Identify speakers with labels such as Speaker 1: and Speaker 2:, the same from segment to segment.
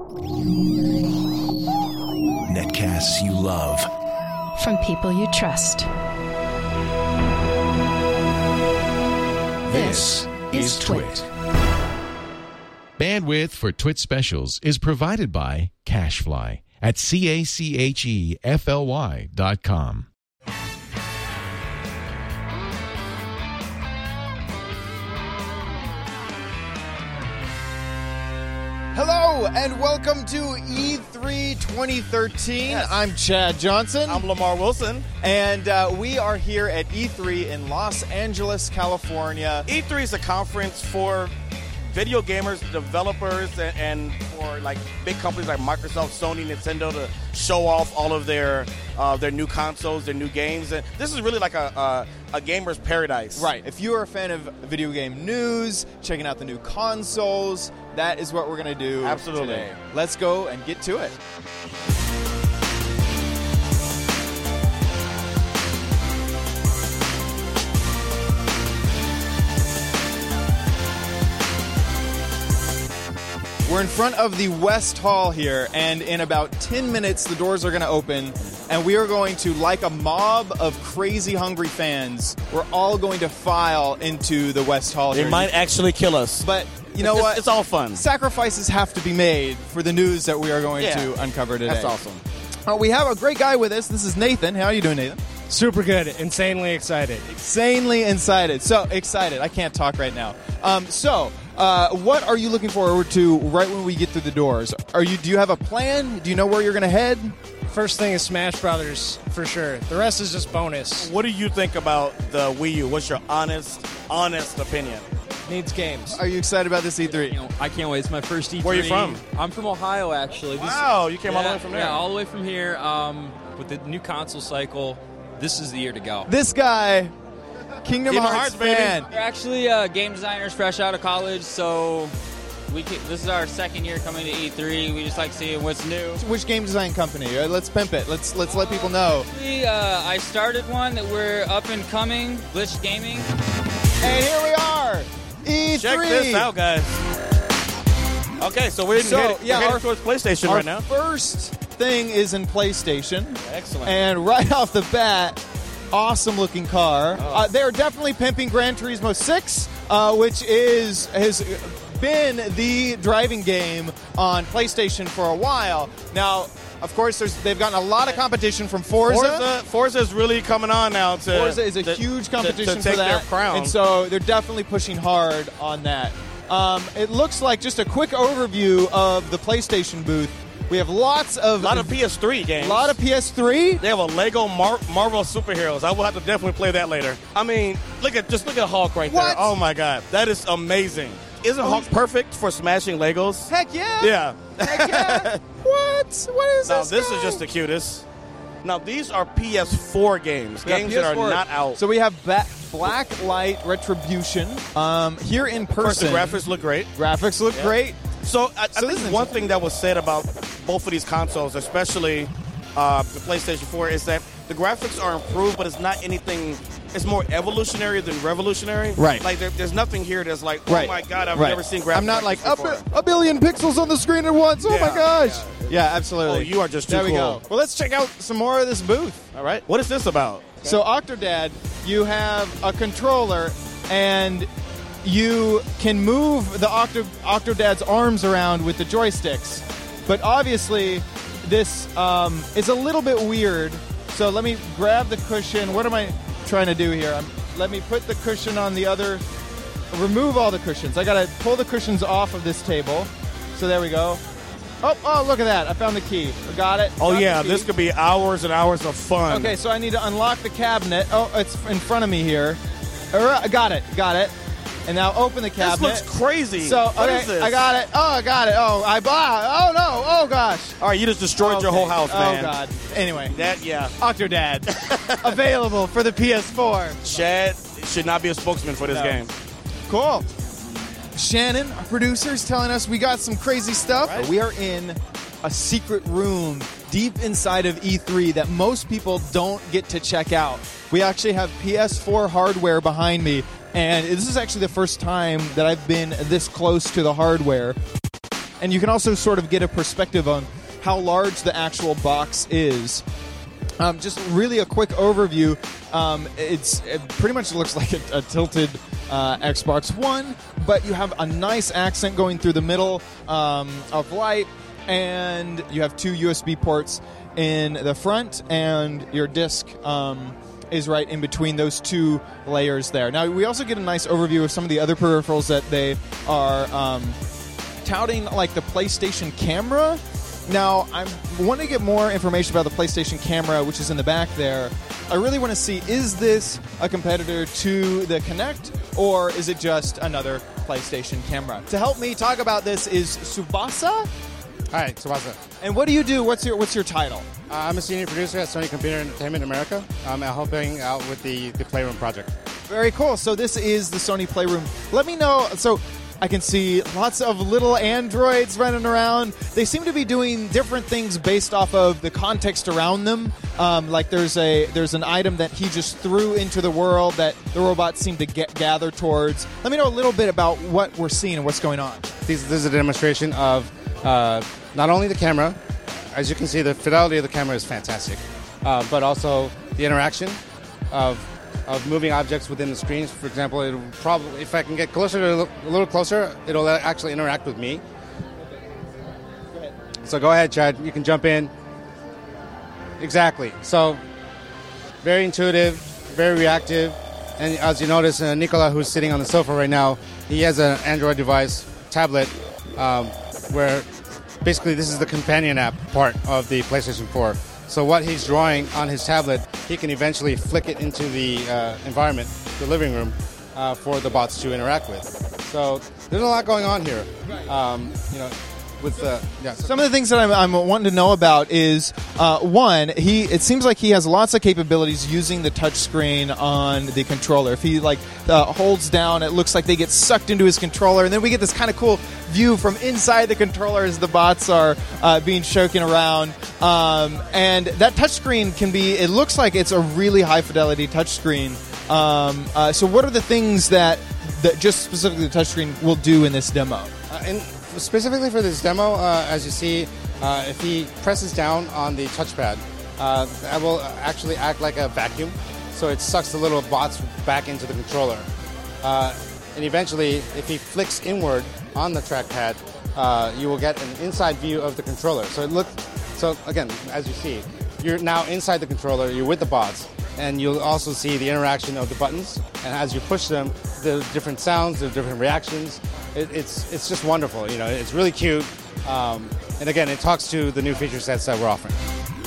Speaker 1: Netcasts you love.
Speaker 2: From people you trust.
Speaker 1: This is Twit.
Speaker 3: Bandwidth for Twit specials is provided by CacheFly at CACHEFLY.com.
Speaker 4: Hello and welcome to E3 2013.
Speaker 5: Yes.
Speaker 4: I'm Chad Johnson.
Speaker 5: I'm Lamar Wilson.
Speaker 4: And we are here at E3 in Los Angeles, California.
Speaker 5: E3 is a conference for video gamers, developers, and for like big companies like Microsoft, Sony, Nintendo to show off all of their new consoles, their new games. And this is really like a gamer's paradise.
Speaker 4: Right. If you are a fan of video game news, checking out the new consoles, that is what we're going to do
Speaker 5: Absolutely.
Speaker 4: today. Let's go and get to it. We're in front of the West Hall here, and in about 10 minutes, the doors are going to open, and we are going to, like a mob of crazy hungry fans, we're all going to file into the West Hall
Speaker 5: They
Speaker 4: here.
Speaker 5: might actually kill us.
Speaker 4: But you know what?
Speaker 5: It's all fun.
Speaker 4: Sacrifices have to be made for the news that we are going to uncover today.
Speaker 5: That's awesome.
Speaker 4: We have a great guy with us. This is Nathan. How are you doing, Nathan?
Speaker 6: Super good. Insanely excited.
Speaker 4: Insanely excited. So excited. I can't talk right now. What are you looking forward to right when we get through the doors? Do you have a plan? Do you know where you're going to head?
Speaker 6: First thing is Smash Brothers, for sure. The rest is just bonus.
Speaker 5: What do you think about the Wii U? What's your honest opinion?
Speaker 6: Needs games.
Speaker 4: Are you excited about this E3?
Speaker 7: I can't wait. It's my first E3.
Speaker 5: Where are you from?
Speaker 7: I'm from Ohio, actually.
Speaker 5: Wow, you came all the way from there.
Speaker 7: Yeah, all the way from here. With the new console cycle, this is the year to go.
Speaker 4: This guy, Kingdom Hearts fan.
Speaker 7: We're actually game designers fresh out of college, so this is our second year coming to E3. We just like seeing what's new.
Speaker 4: Which game design company? Let's pimp it. Let's let people know.
Speaker 7: I started one that we're up and coming, Glitch Gaming.
Speaker 4: And here we are, E3.
Speaker 5: Check this out, guys. Okay, so we're heading towards PlayStation right now.
Speaker 4: Our first thing is in PlayStation.
Speaker 5: Excellent.
Speaker 4: And right off the bat, awesome looking car. They're definitely pimping Gran Turismo 6, which has been the driving game on PlayStation for a while. Now, of course, they've gotten a lot of competition from Forza.
Speaker 5: Forza is really coming on now.
Speaker 4: Forza is a huge competition
Speaker 5: to take
Speaker 4: for that.
Speaker 5: their crown.
Speaker 4: And so they're definitely pushing hard on that. It looks like just a quick overview of the PlayStation booth. We have lots of...
Speaker 5: A lot of PS3 games.
Speaker 4: A lot of PS3?
Speaker 5: They have a Lego Marvel Superheroes. I will have to definitely play that later. I mean, look at Hulk right there. Oh, my God. That is amazing. Isn't Hulk perfect for smashing Legos?
Speaker 4: Heck yeah.
Speaker 5: Yeah.
Speaker 4: Heck yeah. What is this?
Speaker 5: Now, this is just the cutest. Now, these are PS4 games. Games that are not out.
Speaker 4: So we have Black Light Retribution here in person.
Speaker 5: Of course, the graphics look great.
Speaker 4: Graphics look great.
Speaker 5: So I think one thing that was said about both of these consoles, especially the PlayStation 4, is that the graphics are improved, but it's not anything. It's more evolutionary than revolutionary.
Speaker 4: Right.
Speaker 5: Like there's nothing here that's like, oh my God, I've never seen graphics.
Speaker 4: I'm not like
Speaker 5: before.
Speaker 4: a billion pixels on the screen at once. Oh my gosh. Yeah, absolutely.
Speaker 5: Oh, you are just too
Speaker 4: there we
Speaker 5: cool.
Speaker 4: go. Well, let's check out some more of this booth.
Speaker 5: All right. What is this about?
Speaker 4: So Octodad, you have a controller and you can move the Octodad's arms around with the joysticks. But obviously, this is a little bit weird. So let me grab the cushion. What am I trying to do here? Let me put the cushion on the other. Remove all the cushions. I got to pull the cushions off of this table. So there we go. Oh, look at that. I found the key. Got it.
Speaker 5: Oh,
Speaker 4: Got
Speaker 5: yeah.
Speaker 4: the key.
Speaker 5: This could be hours and hours of fun.
Speaker 4: Okay, so I need to unlock the cabinet. Oh, it's in front of me here. Got it. And now open the cabinet.
Speaker 5: This looks crazy.
Speaker 4: So,
Speaker 5: what
Speaker 4: okay,
Speaker 5: is this?
Speaker 4: I got it. Oh, oh no. Oh, gosh.
Speaker 5: All right, you just destroyed your whole house, man.
Speaker 4: Oh, God. Anyway.
Speaker 5: Yeah.
Speaker 4: Octodad. Available for the PS4.
Speaker 5: Chad should not be a spokesman for this game.
Speaker 4: Cool. Shannon, our producer, is telling us we got some crazy stuff.
Speaker 5: Right.
Speaker 4: We are in a secret room deep inside of E3 that most people don't get to check out. We actually have PS4 hardware behind me, and this is actually the first time that I've been this close to the hardware. and you can also sort of get a perspective on how large the actual box is. Just really a quick overview. It pretty much looks like a tilted Xbox One, but you have a nice accent going through the middle of light, and you have 2 USB ports in the front, and your disc is right in between those 2 layers there. Now, we also get a nice overview of some of the other peripherals that they are touting, like the PlayStation camera. Now, I want to get more information about the PlayStation camera, which is in the back there. I really want to see, is this a competitor to the Kinect, or is it just another PlayStation camera? To help me talk about this is Tsubasa.
Speaker 8: Hi, Tsubasa.
Speaker 4: And what do you do? What's your title?
Speaker 8: I'm a senior producer at Sony Computer Entertainment America. I'm helping out with the Playroom project.
Speaker 4: Very cool. So this is the Sony Playroom. Let me know. So I can see lots of little androids running around. They seem to be doing different things based off of the context around them. Like there's an item that he just threw into the world that the robots seem to gather towards. Let me know a little bit about what we're seeing and what's going on.
Speaker 8: This is a demonstration of not only the camera. As you can see, the fidelity of the camera is fantastic, but also the interaction of moving objects within the screens. For example, it'll probably, if I can get closer to a little closer, it'll actually interact with me.
Speaker 4: Go ahead.
Speaker 8: So go ahead, Chad. You can jump in. Exactly. So very intuitive, very reactive. And as you notice, Nicola, who's sitting on the sofa right now, he has an Android device, tablet, where basically this is the companion app part of the PlayStation 4. So what he's drawing on his tablet, he can eventually flick it into the environment, the living room, for the bots to interact with. So there's a lot going on here.
Speaker 4: Some of the things that I'm wanting to know about is one, it seems like he has lots of capabilities using the touch screen on the controller. If he holds down, it looks like they get sucked into his controller, and then we get this kind of cool view from inside the controller as the bots are being shaken around. And that touch screen it looks like it's a really high fidelity touch screen. So what are the things that just specifically the touch screen will do in this demo?
Speaker 8: Specifically for this demo, as you see, if he presses down on the touchpad, that will actually act like a vacuum. So it sucks the little bots back into the controller. And eventually, if he flicks inward on the trackpad, you will get an inside view of the controller. So again, as you see, you're now inside the controller, you're with the bots, and you'll also see the interaction of the buttons. And as you push them, the different sounds, the different reactions. It's just wonderful. It's really cute. And again, it talks to the new feature sets that we're offering.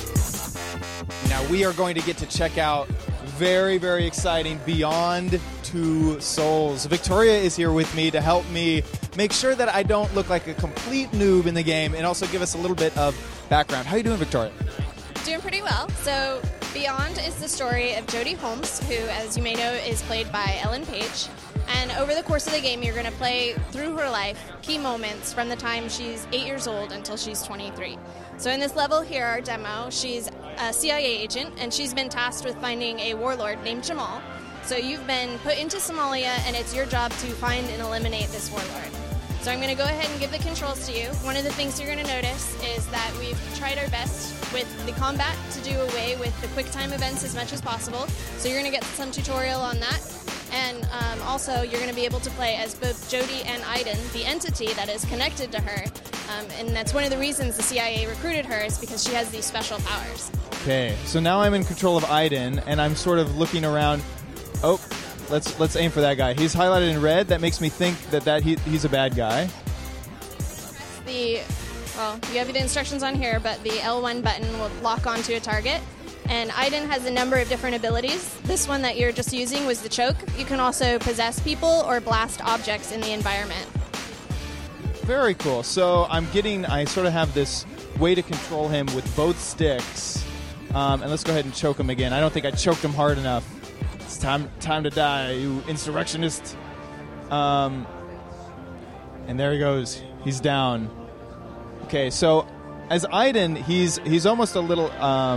Speaker 4: Now we are going to get to check out very, very exciting Beyond Two Souls. Victoria is here with me to help me make sure that I don't look like a complete noob in the game, and also give us a little bit of background. How are you doing, Victoria?
Speaker 9: Doing pretty well. So Beyond is the story of Jodie Holmes, who, as you may know, is played by Ellen Page. And over the course of the game, you're going to play through her life, key moments from the time she's 8 years old until she's 23. So in this level here, our demo, she's a CIA agent, and she's been tasked with finding a warlord named Jamal. So you've been put into Somalia, and it's your job to find and eliminate this warlord. So I'm going to go ahead and give the controls to you. One of the things you're going to notice is that we've tried our best with the combat to do away with the quick time events as much as possible. So you're going to get some tutorial on that. And also, you're going to be able to play as both Jodie and Aiden, the entity that is connected to her. And that's one of the reasons the CIA recruited her, is because she has these special powers.
Speaker 4: Okay, so now I'm in control of Aiden, and I'm sort of looking around. Oh, let's aim for that guy. He's highlighted in red. That makes me think that he's a bad guy.
Speaker 9: You have the instructions on here, but the L1 button will lock onto a target. And Aiden has a number of different abilities. This one that you're just using was the choke. You can also possess people or blast objects in the environment.
Speaker 4: Very cool. So I sort of have this way to control him with both sticks. And let's go ahead and choke him again. I don't think I choked him hard enough. It's time to die, you insurrectionist. And there he goes. He's down. Okay, so as Aiden, he's almost a little...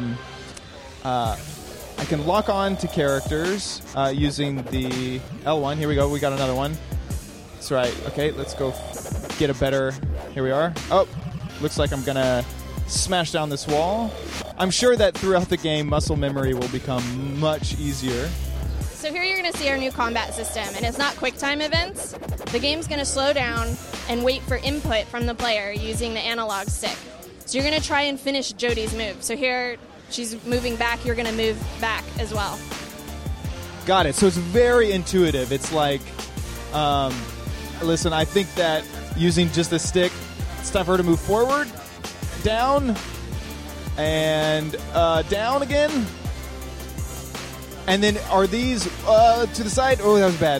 Speaker 4: I can lock on to characters using the L1. Here we go. We got another one. That's right. Okay, let's go get a better Here we are. Oh, looks like I'm going to smash down this wall. I'm sure that throughout the game, muscle memory will become much easier.
Speaker 9: So here you're going to see our new combat system, and it's not quick time events. The game's going to slow down and wait for input from the player using the analog stick. So you're going to try and finish Jodie's move. So here, she's moving back, you're going to move back as well.
Speaker 4: Got it. So it's very intuitive. It's like, listen, I think that using just the stick, it's time for her to move forward, down, and down again. And then are these to the side? Oh, that was bad.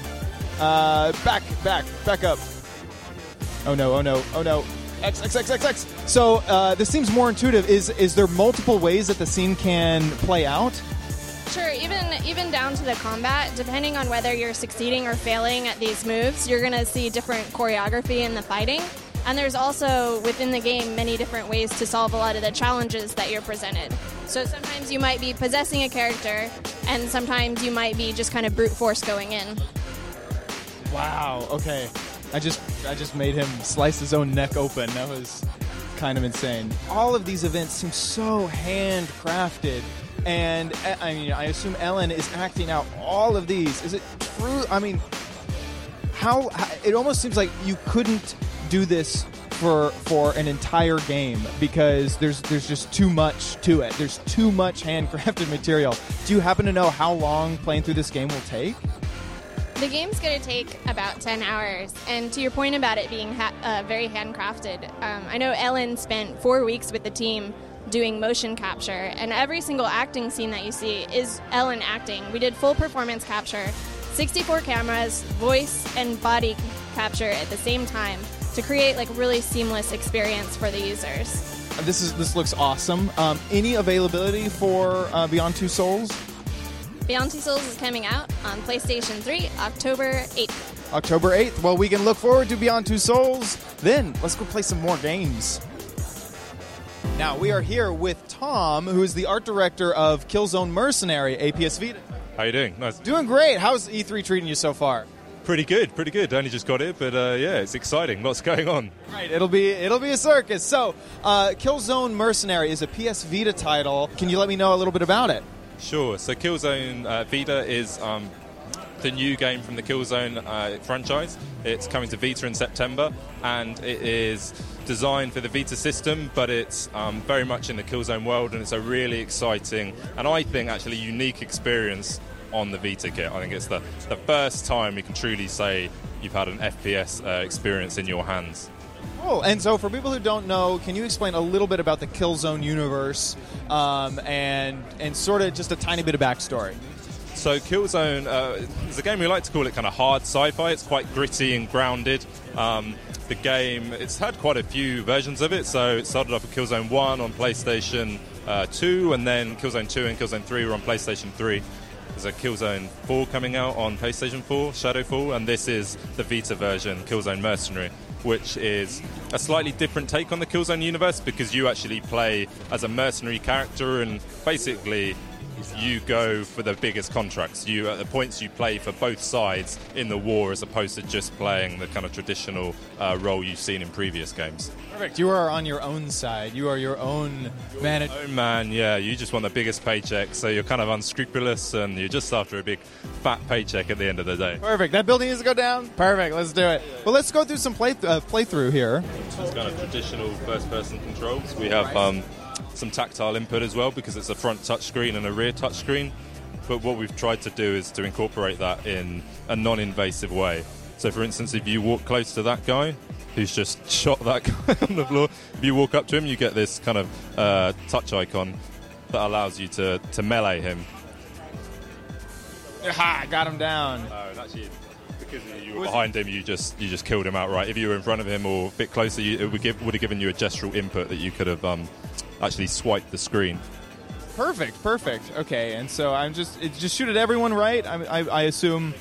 Speaker 4: Back up. Oh no. X. So this seems more intuitive. Is there multiple ways that the scene can play out?
Speaker 9: Sure, even down to the combat, depending on whether you're succeeding or failing at these moves, you're going to see different choreography in the fighting. And there's also, within the game, many different ways to solve a lot of the challenges that you're presented. So sometimes you might be possessing a character, and sometimes you might be just kind of brute force going in.
Speaker 4: Wow, okay. I just made him slice his own neck open. That was kind of insane. All of these events seem so handcrafted. And, I mean, I assume Ellen is acting out all of these. Is it true? I mean, how it almost seems like you couldn't do this for an entire game because there's just too much to it. There's too much handcrafted material. Do you happen to know how long playing through this game will take?
Speaker 9: The game's going to take about 10 hours, and to your point about it being very handcrafted, I know Ellen spent 4 weeks with the team doing motion capture, and every single acting scene that you see is Ellen acting. We did full performance capture, 64 cameras, voice and body capture at the same time to create like a really seamless experience for the users.
Speaker 4: This looks awesome. Any availability for Beyond Two Souls?
Speaker 9: Beyond Two Souls is coming out on PlayStation 3 October 8th.
Speaker 4: October 8th. Well, we can look forward to Beyond Two Souls. Then, let's go play some more games. Now, we are here with Tom, who is the art director of Killzone Mercenary, APS Vita.
Speaker 10: How you doing? Nice.
Speaker 4: Doing great. How's E3 treating you so far?
Speaker 10: Pretty good. Only just got it, but yeah, it's exciting. Lots going on.
Speaker 4: Right, it'll be a circus. So, Killzone Mercenary is a PS Vita title. Can you let me know a little bit about it?
Speaker 10: Sure. So Killzone Vita is the new game from the Killzone franchise. It's coming to Vita in September, and it is designed for the Vita system, but it's very much in the Killzone world, and it's a really exciting and I think actually unique experience on the Vita kit. I think it's the first time you can truly say you've had an FPS experience in your hands.
Speaker 4: Oh, and so for people who don't know, can you explain a little bit about the Killzone universe and sort of just a tiny bit of backstory?
Speaker 10: So Killzone is a game we like to call it kind of hard sci-fi. It's quite gritty and grounded. The game, it's had quite a few versions of it. So it started off with Killzone 1 on PlayStation 2, and then Killzone 2 and Killzone 3 were on PlayStation 3. There's a Killzone 4 coming out on PlayStation 4, Shadowfall, and this is the Vita version, Killzone Mercenary, which is a slightly different take on the Killzone universe because you actually play as a mercenary character, and basically you go for the biggest contracts. You, at the points, you play for both sides in the war as opposed to just playing the kind of traditional role you've seen in previous games.
Speaker 4: Perfect. You are on your own side. You are your own manager.
Speaker 10: Oh man, yeah. You just want the biggest paycheck, so you're kind of unscrupulous, and you're just after a big fat paycheck at the end of the day.
Speaker 4: Perfect. That building needs to go down. Perfect. Let's do it. Well, let's go through some playthrough here.
Speaker 10: It's kind of traditional first-person controls. We have some tactile input as well because it's a front touchscreen and a rear touchscreen. But what we've tried to do is to incorporate that in a non-invasive way. So, for instance, if you walk close to that guy who's just shot that guy on the floor, if you walk up to him, you get this kind of touch icon that allows you to melee him.
Speaker 4: Ha! Got him down.
Speaker 10: Oh, and actually, because you were behind him, you just killed him outright. If you were in front of him or a bit closer, it would have given you a gestural input that you could have actually swiped the screen.
Speaker 4: Perfect. Okay, and so it just shoot at everyone, right? I assume.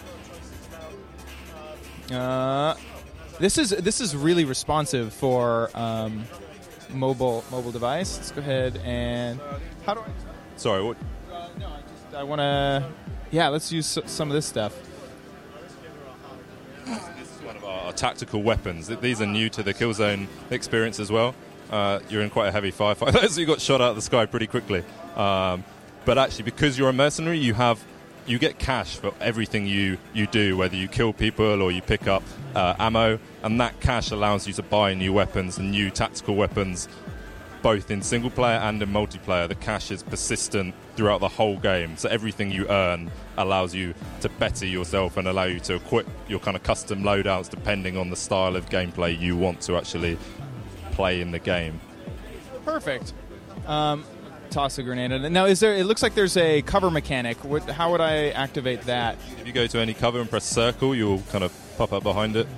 Speaker 4: This is really responsive for mobile device. Let's go ahead and how do I?
Speaker 10: Sorry, what?
Speaker 4: No, I want to. Yeah, let's use some of this stuff.
Speaker 10: kind of our tactical weapons. These are new to the Killzone experience as well. You're in quite a heavy firefight, so you got shot out of the sky pretty quickly. But actually, because you're a mercenary, you get cash for everything you do, whether you kill people or you pick up ammo, and that cash allows you to buy new weapons and new tactical weapons, both in single player and in multiplayer. The cash is persistent throughout the whole game, so everything you earn allows you to better yourself and allow you to equip your kind of custom loadouts depending on the style of gameplay you want to actually play in the game.
Speaker 4: Perfect. Toss a grenade. Now, it looks like there's a cover mechanic. How would I activate that?
Speaker 10: If you go to any cover and press circle, you'll kind of pop up behind it.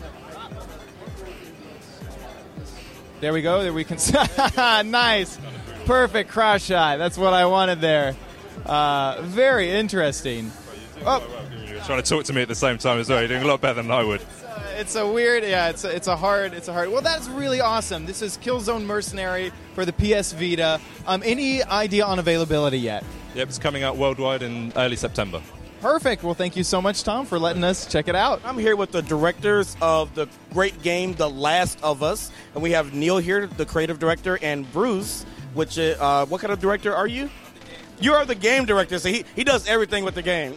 Speaker 4: There we go. There we can. Nice. Perfect cross shot. That's what I wanted there. Very interesting. Oh.
Speaker 10: You're trying to talk to me at the same time as well. You're doing a lot better than I would.
Speaker 4: It's a weird, it's a hard. Well, that's really awesome. This is Killzone Mercenary for the PS Vita. Any idea on availability yet?
Speaker 10: Yep, it's coming out worldwide in early September.
Speaker 4: Perfect. Well, thank you so much, Tom, for letting us check it out.
Speaker 5: I'm here with the directors of the great game, The Last of Us. And we have Neil here, the creative director, and Bruce, which, what kind of director are you? You are the game director, so he does everything with the game.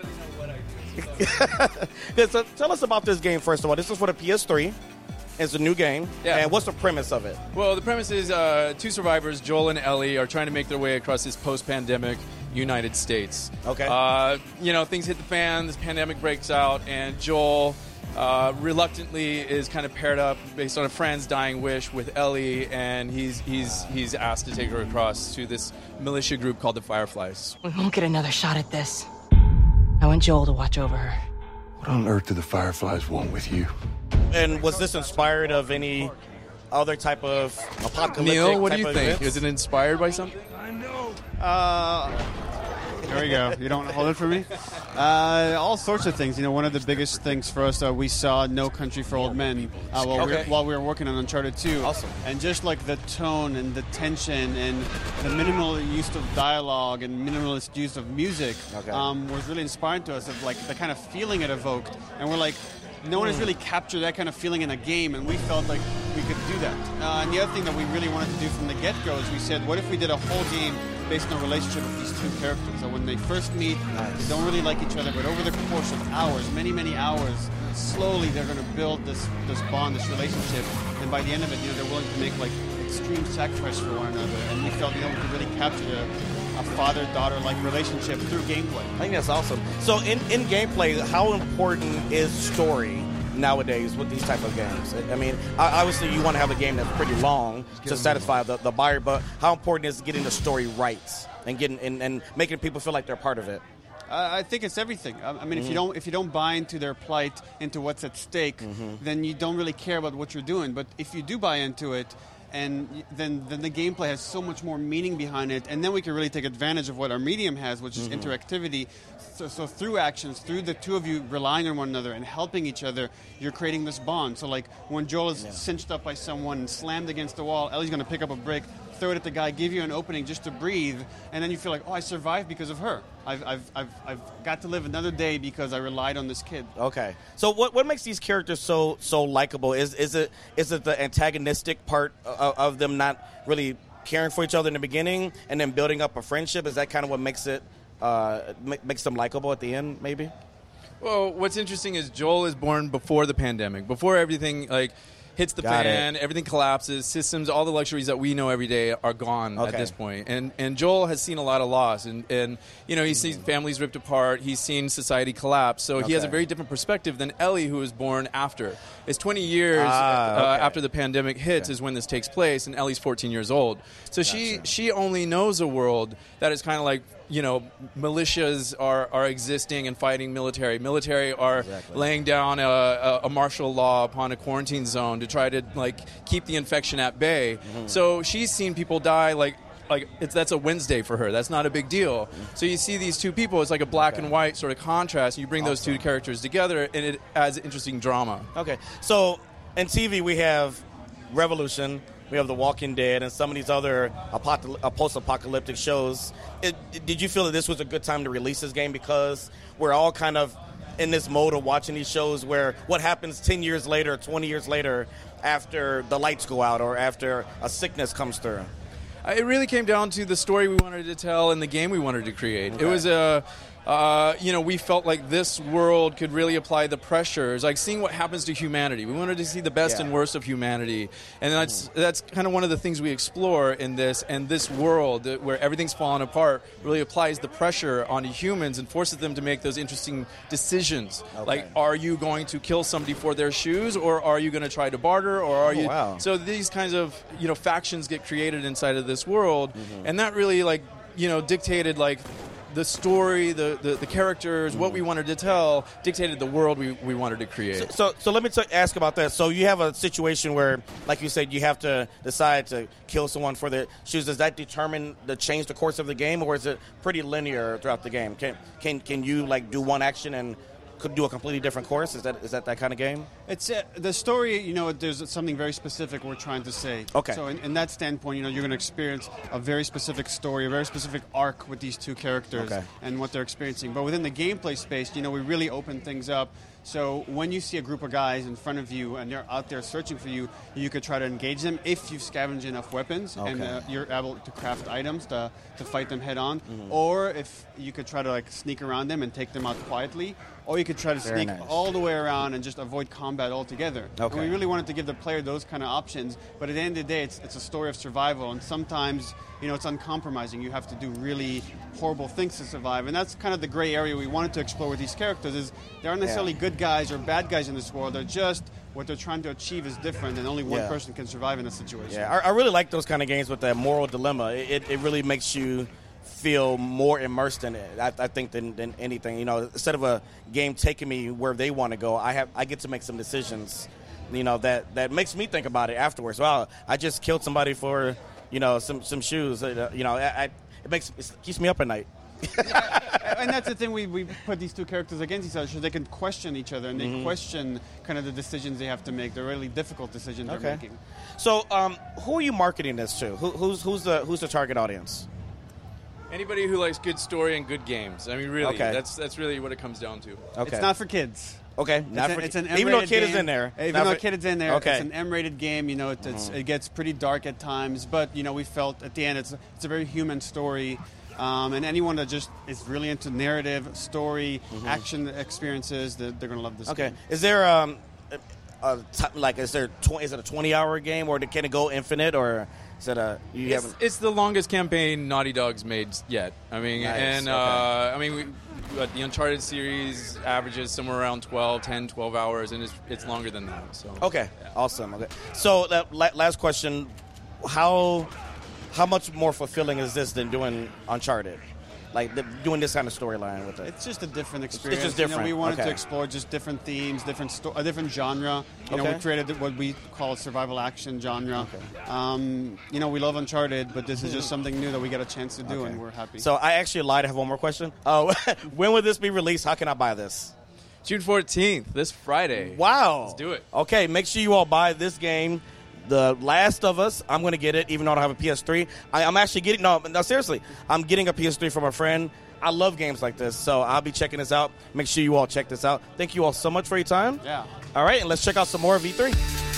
Speaker 5: So tell us about this game, first of all. This is for the PS3. It's a new game.
Speaker 11: Yeah.
Speaker 5: And what's the premise of it?
Speaker 11: Well, the premise is two survivors, Joel and Ellie, are trying to make their way across this post-pandemic United States.
Speaker 5: Okay.
Speaker 11: Things hit the fan, this pandemic breaks out, and Joel reluctantly is kind of paired up based on a friend's dying wish with Ellie, and he's asked to take her across to this militia group called the Fireflies.
Speaker 12: We won't get another shot at this. I want Joel to watch over her.
Speaker 13: What on earth do the Fireflies want with you?
Speaker 5: And was this inspired of any other type of apocalyptic
Speaker 11: Neil, what do you
Speaker 5: type of
Speaker 11: think?
Speaker 5: events?
Speaker 11: Is it inspired by something?
Speaker 14: There we go. You don't hold it for me? All sorts of things. One of the biggest things for us, we saw No Country for Old Men while we were working on Uncharted 2.
Speaker 5: Awesome.
Speaker 14: And just like the tone and the tension and the minimal use of dialogue and minimalist use of music was really inspiring to us, of like the kind of feeling it evoked. And we're like, no one has really captured that kind of feeling in a game, and we felt like we could do that. And the other thing that we really wanted to do from the get-go is we said, what if we did a whole game based on a relationship with these two characters? So when they first meet, they don't really like each other, but over the course of hours, many, many hours, slowly they're going to build this bond, this relationship, and by the end of it, they're willing to make like extreme sacrifice for one another, and we felt we could really capture a father-daughter-like relationship through gameplay.
Speaker 5: I think that's awesome. So in gameplay, how important is story nowadays with these type of games? I mean, obviously you want to have a game that's pretty long to satisfy the buyer, but how important is getting the story right and getting and making people feel like they're part of it?
Speaker 14: I think it's everything. I mean, if you don't buy into their plight, into what's at stake, then you don't really care about what you're doing. But if you do buy into it, and then the gameplay has so much more meaning behind it, and then we can really take advantage of what our medium has, which is interactivity. So through actions, through the two of you relying on one another and helping each other, you're creating this bond. So like when Joel is cinched up by someone and slammed against the wall, Ellie's going to pick up a brick, throw it at the guy, give you an opening just to breathe, and then you feel like, oh, I survived because of her. I've got to live another day because I relied on this kid.
Speaker 5: Okay. So what makes these characters so likable? Is it the antagonistic part of them not really caring for each other in the beginning and then building up a friendship? Is that kind of what makes it makes them likable at the end, maybe?
Speaker 11: Well, what's interesting is Joel is born before the pandemic, before everything hits the fan, everything collapses, systems, all the luxuries that we know every day are gone at this point. And Joel has seen a lot of loss, and he's seen families ripped apart, he's seen society collapse, so he has a very different perspective than Ellie, who was born after. It's 20 years after the pandemic hits is when this takes place, and Ellie's 14 years old. So she only knows a world that is kind of like, militias are existing and fighting military. Military are laying down a martial law upon a quarantine zone to try to keep the infection at bay. So she's seen people die that's a Wednesday for her. That's not a big deal. So you see these two people, it's like a black and white sort of contrast. You bring those two characters together, and it adds interesting drama.
Speaker 5: Okay. So in TV, we have Revolution, we have The Walking Dead, and some of these other post-apocalyptic shows. Did you feel that this was a good time to release this game because we're all kind of in this mode of watching these shows where what happens 10 years later, 20 years later, after the lights go out or after a sickness comes through?
Speaker 11: It really came down to the story we wanted to tell and the game we wanted to create.
Speaker 5: Okay.
Speaker 11: It was we felt like this world could really apply the pressures, like seeing what happens to humanity. We wanted to see the best and worst of humanity, and that's kind of one of the things we explore in this. And this world where everything's falling apart really applies the pressure onto humans and forces them to make those interesting decisions.
Speaker 5: Okay.
Speaker 11: Like, are you going to kill somebody for their shoes, or are you going to try to barter, or are you?
Speaker 5: Wow.
Speaker 11: So these kinds of factions get created inside of this world, and that really dictated the story, the characters, what we wanted to tell, dictated the world we wanted to create.
Speaker 5: So let me ask about that. So you have a situation where, like you said, you have to decide to kill someone for their shoes. Does that change the course of the game, or is it pretty linear throughout the game? Can you do one action and could do a completely different course? Is that kind of game?
Speaker 14: It's the story. There's something very specific we're trying to say.
Speaker 5: Okay.
Speaker 14: So in that standpoint, you're going to experience a very specific story, a very specific arc with these two characters and what they're experiencing. But within the gameplay space, we really open things up. So when you see a group of guys in front of you and they're out there searching for you, you could try to engage them if you've scavenged enough weapons and you're able to craft items to fight them head on. Or if you could try to sneak around them and take them out quietly. Or you could try to sneak all the way around and just avoid combat altogether.
Speaker 5: Okay.
Speaker 14: And we really wanted to give the player those kind of options. But at the end of the day, it's a story of survival. And sometimes, it's uncompromising. You have to do really horrible things to survive. And that's kind of the gray area we wanted to explore with these characters is there aren't necessarily good guys or bad guys in this world. They're just what they're trying to achieve is different, and only one person can survive in a situation.
Speaker 5: Yeah, I really like those kind of games with that moral dilemma. It really makes you feel more immersed in it, I think, than anything. Instead of a game taking me where they want to go, I get to make some decisions, that makes me think about it afterwards. Well, I just killed somebody for, some shoes. It keeps me up at night.
Speaker 14: And that's the thing, we put these two characters against each other so they can question each other and they question kind of the decisions they have to make. They're really difficult decisions they're making.
Speaker 5: So, who are you marketing this to? Who's the target audience?
Speaker 11: Anybody who likes good story and good games. I mean, really, that's really what it comes down to.
Speaker 5: Okay.
Speaker 14: It's not for kids.
Speaker 5: Okay,
Speaker 14: It's an M-rated
Speaker 5: even though a kid
Speaker 14: game.
Speaker 5: is in there.
Speaker 14: Even though a kid is in there,
Speaker 5: okay.
Speaker 14: It's an M-rated game. It gets pretty dark at times, but we felt at the end it's a very human story. And anyone that just is really into narrative, story, action experiences, they're going to love this game.
Speaker 5: Is there is it a 20-hour game, or can it go infinite, or is it
Speaker 11: it's the longest campaign Naughty Dog's made yet. I mean,
Speaker 5: nice.
Speaker 11: The Uncharted series averages somewhere around 12 hours, and it's longer than that. So
Speaker 5: Awesome. Okay, so that last question, how much more fulfilling is this than doing Uncharted? Doing this kind of storyline with it.
Speaker 14: It's just a different experience.
Speaker 5: It's just different.
Speaker 14: We wanted to explore just different themes, a different genre. We created what we call a survival action genre. We love Uncharted, but this is just something new that we get a chance to do, and we're happy.
Speaker 5: So I actually lied. I have one more question. When will this be released? How can I buy this?
Speaker 11: June 14th, this Friday.
Speaker 5: Wow.
Speaker 11: Let's do it.
Speaker 5: Okay, make sure you all buy this game. The Last of Us, I'm going to get it, even though I don't have a PS3. I'm actually getting, no, seriously, I'm getting a PS3 from a friend. I love games like this, so I'll be checking this out. Make sure you all check this out. Thank you all so much for your time.
Speaker 14: Yeah.
Speaker 5: All right, and let's check out some more of E3.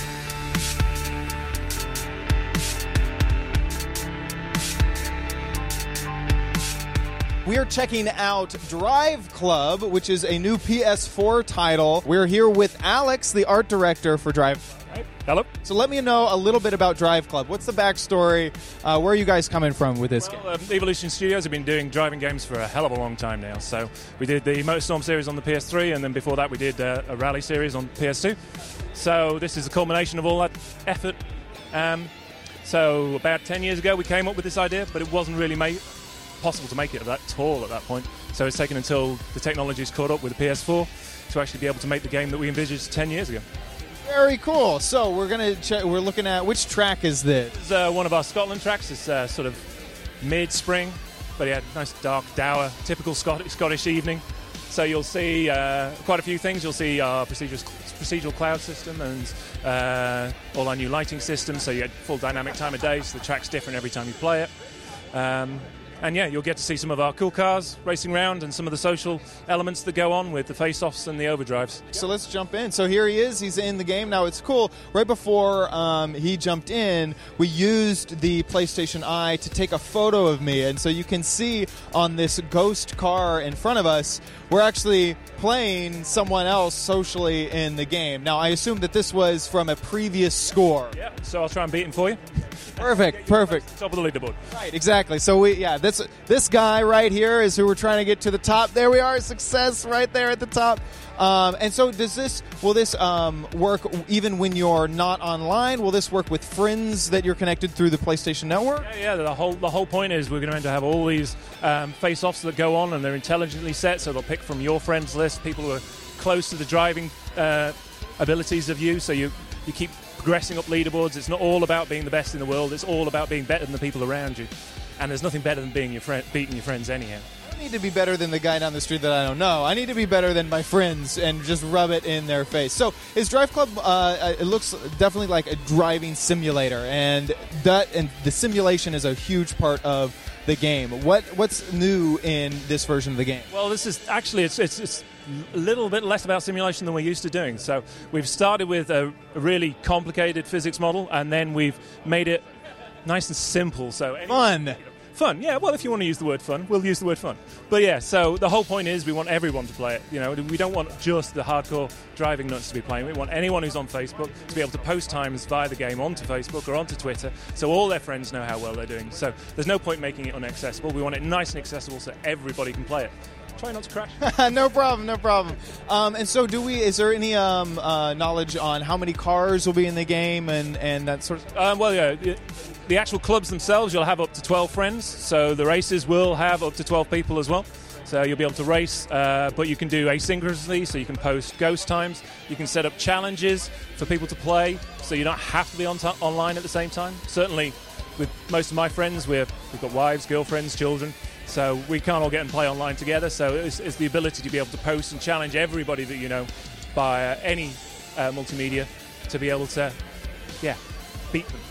Speaker 4: We are checking out Drive Club, which is a new PS4 title. We're here with Alex, the art director for Drive.
Speaker 15: Hello.
Speaker 4: So let me know a little bit about Drive Club. What's the backstory? Where are you guys coming from with this game?
Speaker 15: Evolution Studios have been doing driving games for a hell of a long time now. So we did the MotorStorm series on the PS3, and then before that we did a rally series on PS2. So this is a culmination of all that effort. So about 10 years ago we came up with this idea, but it wasn't really possible to make it that tall at that point. So it's taken until the technology's caught up with the PS4 to actually be able to make the game that we envisaged 10 years ago.
Speaker 4: Very cool. So we're gonna we're looking at which track is this?
Speaker 15: This is one of our Scotland tracks. It's sort of mid-spring, but yeah, nice dark, dour, typical Scottish evening. So you'll see quite a few things. You'll see our procedural cloud system and all our new lighting systems. So you get full dynamic time of day. So the track's different every time you play it. And yeah, you'll get to see some of our cool cars racing around and some of the social elements that go on with the face-offs and the overdrives.
Speaker 4: So let's jump in. So here he is. He's in the game. Now, it's cool. Right before he jumped in, we used the PlayStation Eye to take a photo of me. And so you can see on this ghost car in front of us, we're actually playing someone else socially in the game. Now, I assume that this was from a previous score.
Speaker 15: Yeah, so I'll try and beat him for you.
Speaker 4: Perfect.
Speaker 15: Top of the leaderboard.
Speaker 4: Right, exactly. So this guy right here is who we're trying to get to the top. There we are, success right there at the top. And so will this work even when you're not online? Will this work with friends that you're connected through the PlayStation Network?
Speaker 15: Yeah. The whole point is we're going to have all these face-offs that go on, and they're intelligently set, so they'll pick from your friends list, people who are close to the driving abilities of you, so you keep progressing up leaderboards. It's not all about being the best in the world. It's all about being better than the people around you. And there's nothing better than beating your friends anyhow.
Speaker 4: I need to be better than the guy down the street that I don't know. I need to be better than my friends and just rub it in their face. So is Drive Club, it looks definitely like a driving simulator, and the simulation is a huge part of the game. What's new in this version of the game?
Speaker 15: Well, this is actually, it's a little bit less about simulation than we're used to doing. So we've started with a really complicated physics model, and then we've made it nice and simple. So Fun, yeah. Well, if you want to use the word fun, we'll use the word fun. But yeah, so the whole point is we want everyone to play it. You know, we don't want just the hardcore driving nuts to be playing. We want anyone who's on Facebook to be able to post times via the game onto Facebook or onto Twitter, so all their friends know how well they're doing. So there's no point making it inaccessible. We want it nice and accessible so everybody can play it. Try not to crash.
Speaker 4: No problem. And so is there any knowledge on how many cars will be in the game and that sort of
Speaker 15: well, yeah. The actual clubs themselves, you'll have up to 12 friends. So the races will have up to 12 people as well. So you'll be able to race, but you can do asynchronously, so you can post ghost times. You can set up challenges for people to play, so you don't have to be online at the same time. Certainly, with most of my friends, we've got wives, girlfriends, children. So we can't all get and play online together. So it's the ability to be able to post and challenge everybody that you know by any multimedia to be able to, beat them.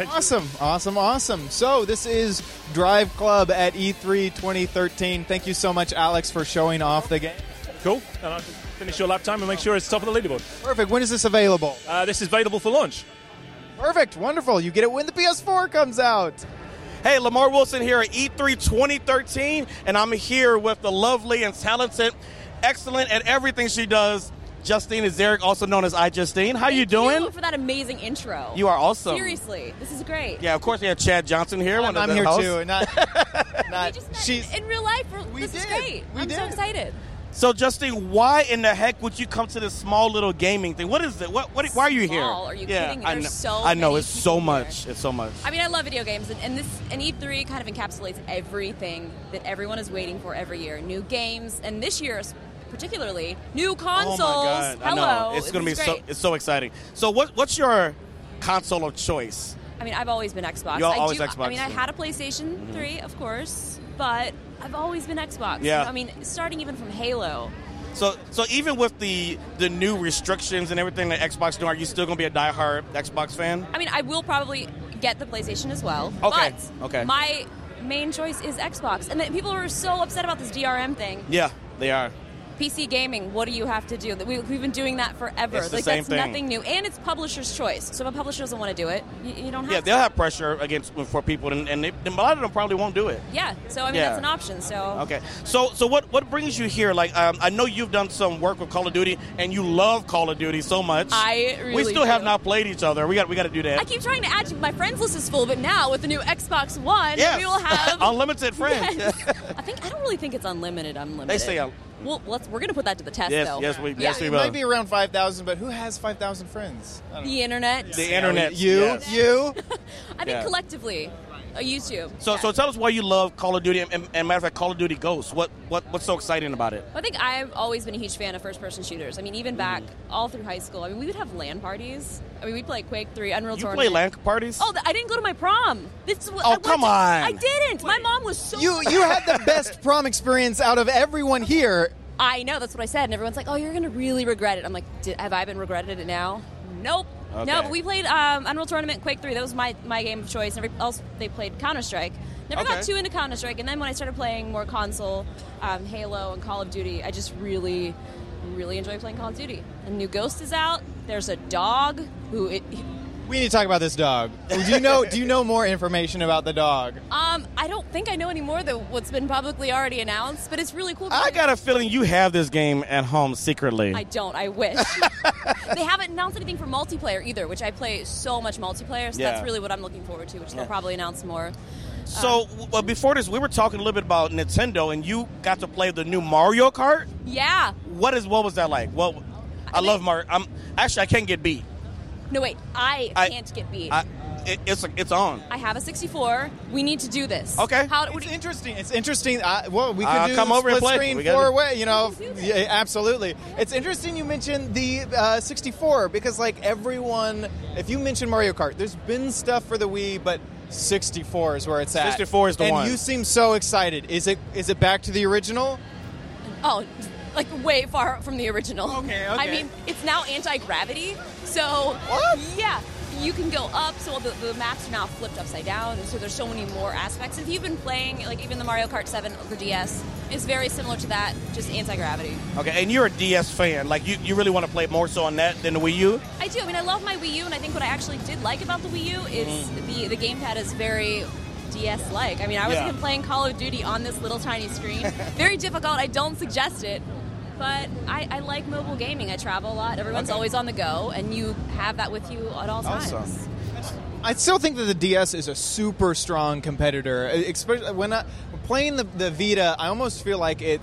Speaker 4: Awesome. So this is Drive Club at E3 2013. Thank you so much, Alex, for showing off the game.
Speaker 15: Cool. And I can finish your lap time and make sure it's top of the leaderboard.
Speaker 4: Perfect. When is this available?
Speaker 15: This is available for launch.
Speaker 4: Perfect. Wonderful. You get it when the PS4 comes out.
Speaker 5: Hey, Lamar Wilson here at E3 2013, and I'm here with the lovely and talented, excellent at everything she does, Justine Azaric, also known as iJustine. How you doing?
Speaker 16: Thank you for that amazing intro.
Speaker 5: You are awesome.
Speaker 16: Seriously, this is great.
Speaker 5: Yeah, of course we have Chad Johnson here.
Speaker 4: I'm here too.
Speaker 16: In real life, this is great. I'm so excited.
Speaker 5: So, Justine, why in the heck would you come to this small little gaming thing? What is it? Why are you here?
Speaker 16: Are you kidding? There's
Speaker 5: I know it's so much. It's so much.
Speaker 16: I mean, I love video games, and E3 kind of encapsulates everything that everyone is waiting for every year. New games, and this year particularly new consoles.
Speaker 5: Oh my God!
Speaker 16: Hello,
Speaker 5: I know. It's going to be so exciting. So, what's your console of choice?
Speaker 16: I mean, I've always been Xbox.
Speaker 5: Xbox.
Speaker 16: I mean, I had a PlayStation 3, of course, but I've always been Xbox.
Speaker 5: Yeah.
Speaker 16: I mean, starting even from Halo.
Speaker 5: So even with the new restrictions and everything that Xbox doing, are you still going to be a diehard Xbox fan?
Speaker 16: I mean, I will probably get the PlayStation as well.
Speaker 5: Okay.
Speaker 16: But
Speaker 5: okay.
Speaker 16: My main choice is Xbox. And people are so upset about this DRM thing.
Speaker 5: Yeah, they are.
Speaker 16: PC gaming, what do you have to do? We've been doing that forever.
Speaker 5: It's the same
Speaker 16: that's
Speaker 5: thing.
Speaker 16: Nothing new. And it's publisher's choice. So if a publisher doesn't want to do it, you don't have to.
Speaker 5: Yeah, they'll have pressure for people, and a lot of them probably won't do it.
Speaker 16: Yeah, so I mean, that's an option. So
Speaker 5: okay. So what brings you here? Like, I know you've done some work with Call of Duty, and you love Call of Duty so much.
Speaker 16: I really
Speaker 5: We still
Speaker 16: do.
Speaker 5: have not played each other. We got to do that.
Speaker 16: I keep trying to add you. My friends list is full, but now with the new Xbox One,
Speaker 5: yes.
Speaker 16: we will have
Speaker 5: unlimited friends.
Speaker 16: Yes. I don't really think it's unlimited.
Speaker 5: They say
Speaker 16: well, we're going to put that to the test, though.
Speaker 5: Yes, we
Speaker 4: it
Speaker 5: will.
Speaker 4: might be around 5,000, but who has 5,000 friends?
Speaker 16: The internet.
Speaker 5: The internet.
Speaker 4: You?
Speaker 16: I think collectively, YouTube.
Speaker 5: So tell us why you love Call of Duty, and matter of fact, Call of Duty Ghosts. What's so exciting about it?
Speaker 16: I think I've always been a huge fan of first-person shooters. I mean, even back all through high school. I mean, we would have LAN parties. I mean, we'd play Quake 3, Unreal Tournament.
Speaker 5: You play LAN parties?
Speaker 16: Oh, I didn't go to my prom.
Speaker 5: Come on.
Speaker 16: I didn't. My mom was so
Speaker 4: You had the best prom experience out of everyone here.
Speaker 16: I know, that's what I said, and everyone's like, oh, you're going to really regret it. I'm like, have I been regretting it now? Nope.
Speaker 5: Okay.
Speaker 16: No, but we played Unreal Tournament, Quake 3. That was my game of choice. Everybody else, they played Counter-Strike. Never got too into Counter-Strike, and then when I started playing more console, Halo and Call of Duty, I just really, really enjoy playing Call of Duty. A new Ghost is out. There's a dog who...
Speaker 4: We need to talk about this dog. Do you know more information about the dog?
Speaker 16: I don't think I know any more than what's been publicly already announced, but it's really cool.
Speaker 5: I got a feeling you have this game at home secretly.
Speaker 16: I don't. I wish. They haven't announced anything for multiplayer either, which I play so much multiplayer, so that's really what I'm looking forward to, which they'll probably announce more.
Speaker 5: So, before this, we were talking a little bit about Nintendo, and you got to play the new Mario Kart?
Speaker 16: Yeah.
Speaker 5: What was that like? Well, I love Mario. I can't get beat.
Speaker 16: No, wait. I can't get beat.
Speaker 5: It's on.
Speaker 16: I have a 64. We need to do this.
Speaker 5: Okay.
Speaker 4: It's interesting. It's interesting. We could do
Speaker 5: come over and
Speaker 4: split
Speaker 5: play.
Speaker 4: screen 4-way. Yeah, absolutely. It's interesting you mentioned the 64 because, like, everyone, if you mention Mario Kart, there's been stuff for the Wii, but 64 is where it's at.
Speaker 5: 64 is the one.
Speaker 4: And you seem so excited. Is it back to the original?
Speaker 16: Oh, like way far from the original.
Speaker 4: Okay.
Speaker 16: I mean, it's now anti-gravity, so
Speaker 4: what?
Speaker 16: Yeah, you can go up. So the maps are now flipped upside down, and so there's so many more aspects. If you've been playing, like even the Mario Kart 7 or the DS, it's very similar to that, just anti-gravity.
Speaker 5: Okay, and you're a DS fan. Like you really want to play more so on that than the Wii U?
Speaker 16: I do. I mean, I love my Wii U, and I think what I actually did like about the Wii U is the gamepad is very DS-like. I mean, I was even playing Call of Duty on this little tiny screen. Very difficult. I don't suggest it. But I like mobile gaming. I travel a lot. Everyone's always on the go, and you have that with you at all times.
Speaker 4: Awesome. I still think that the DS is a super strong competitor. Especially when playing the Vita, I almost feel like it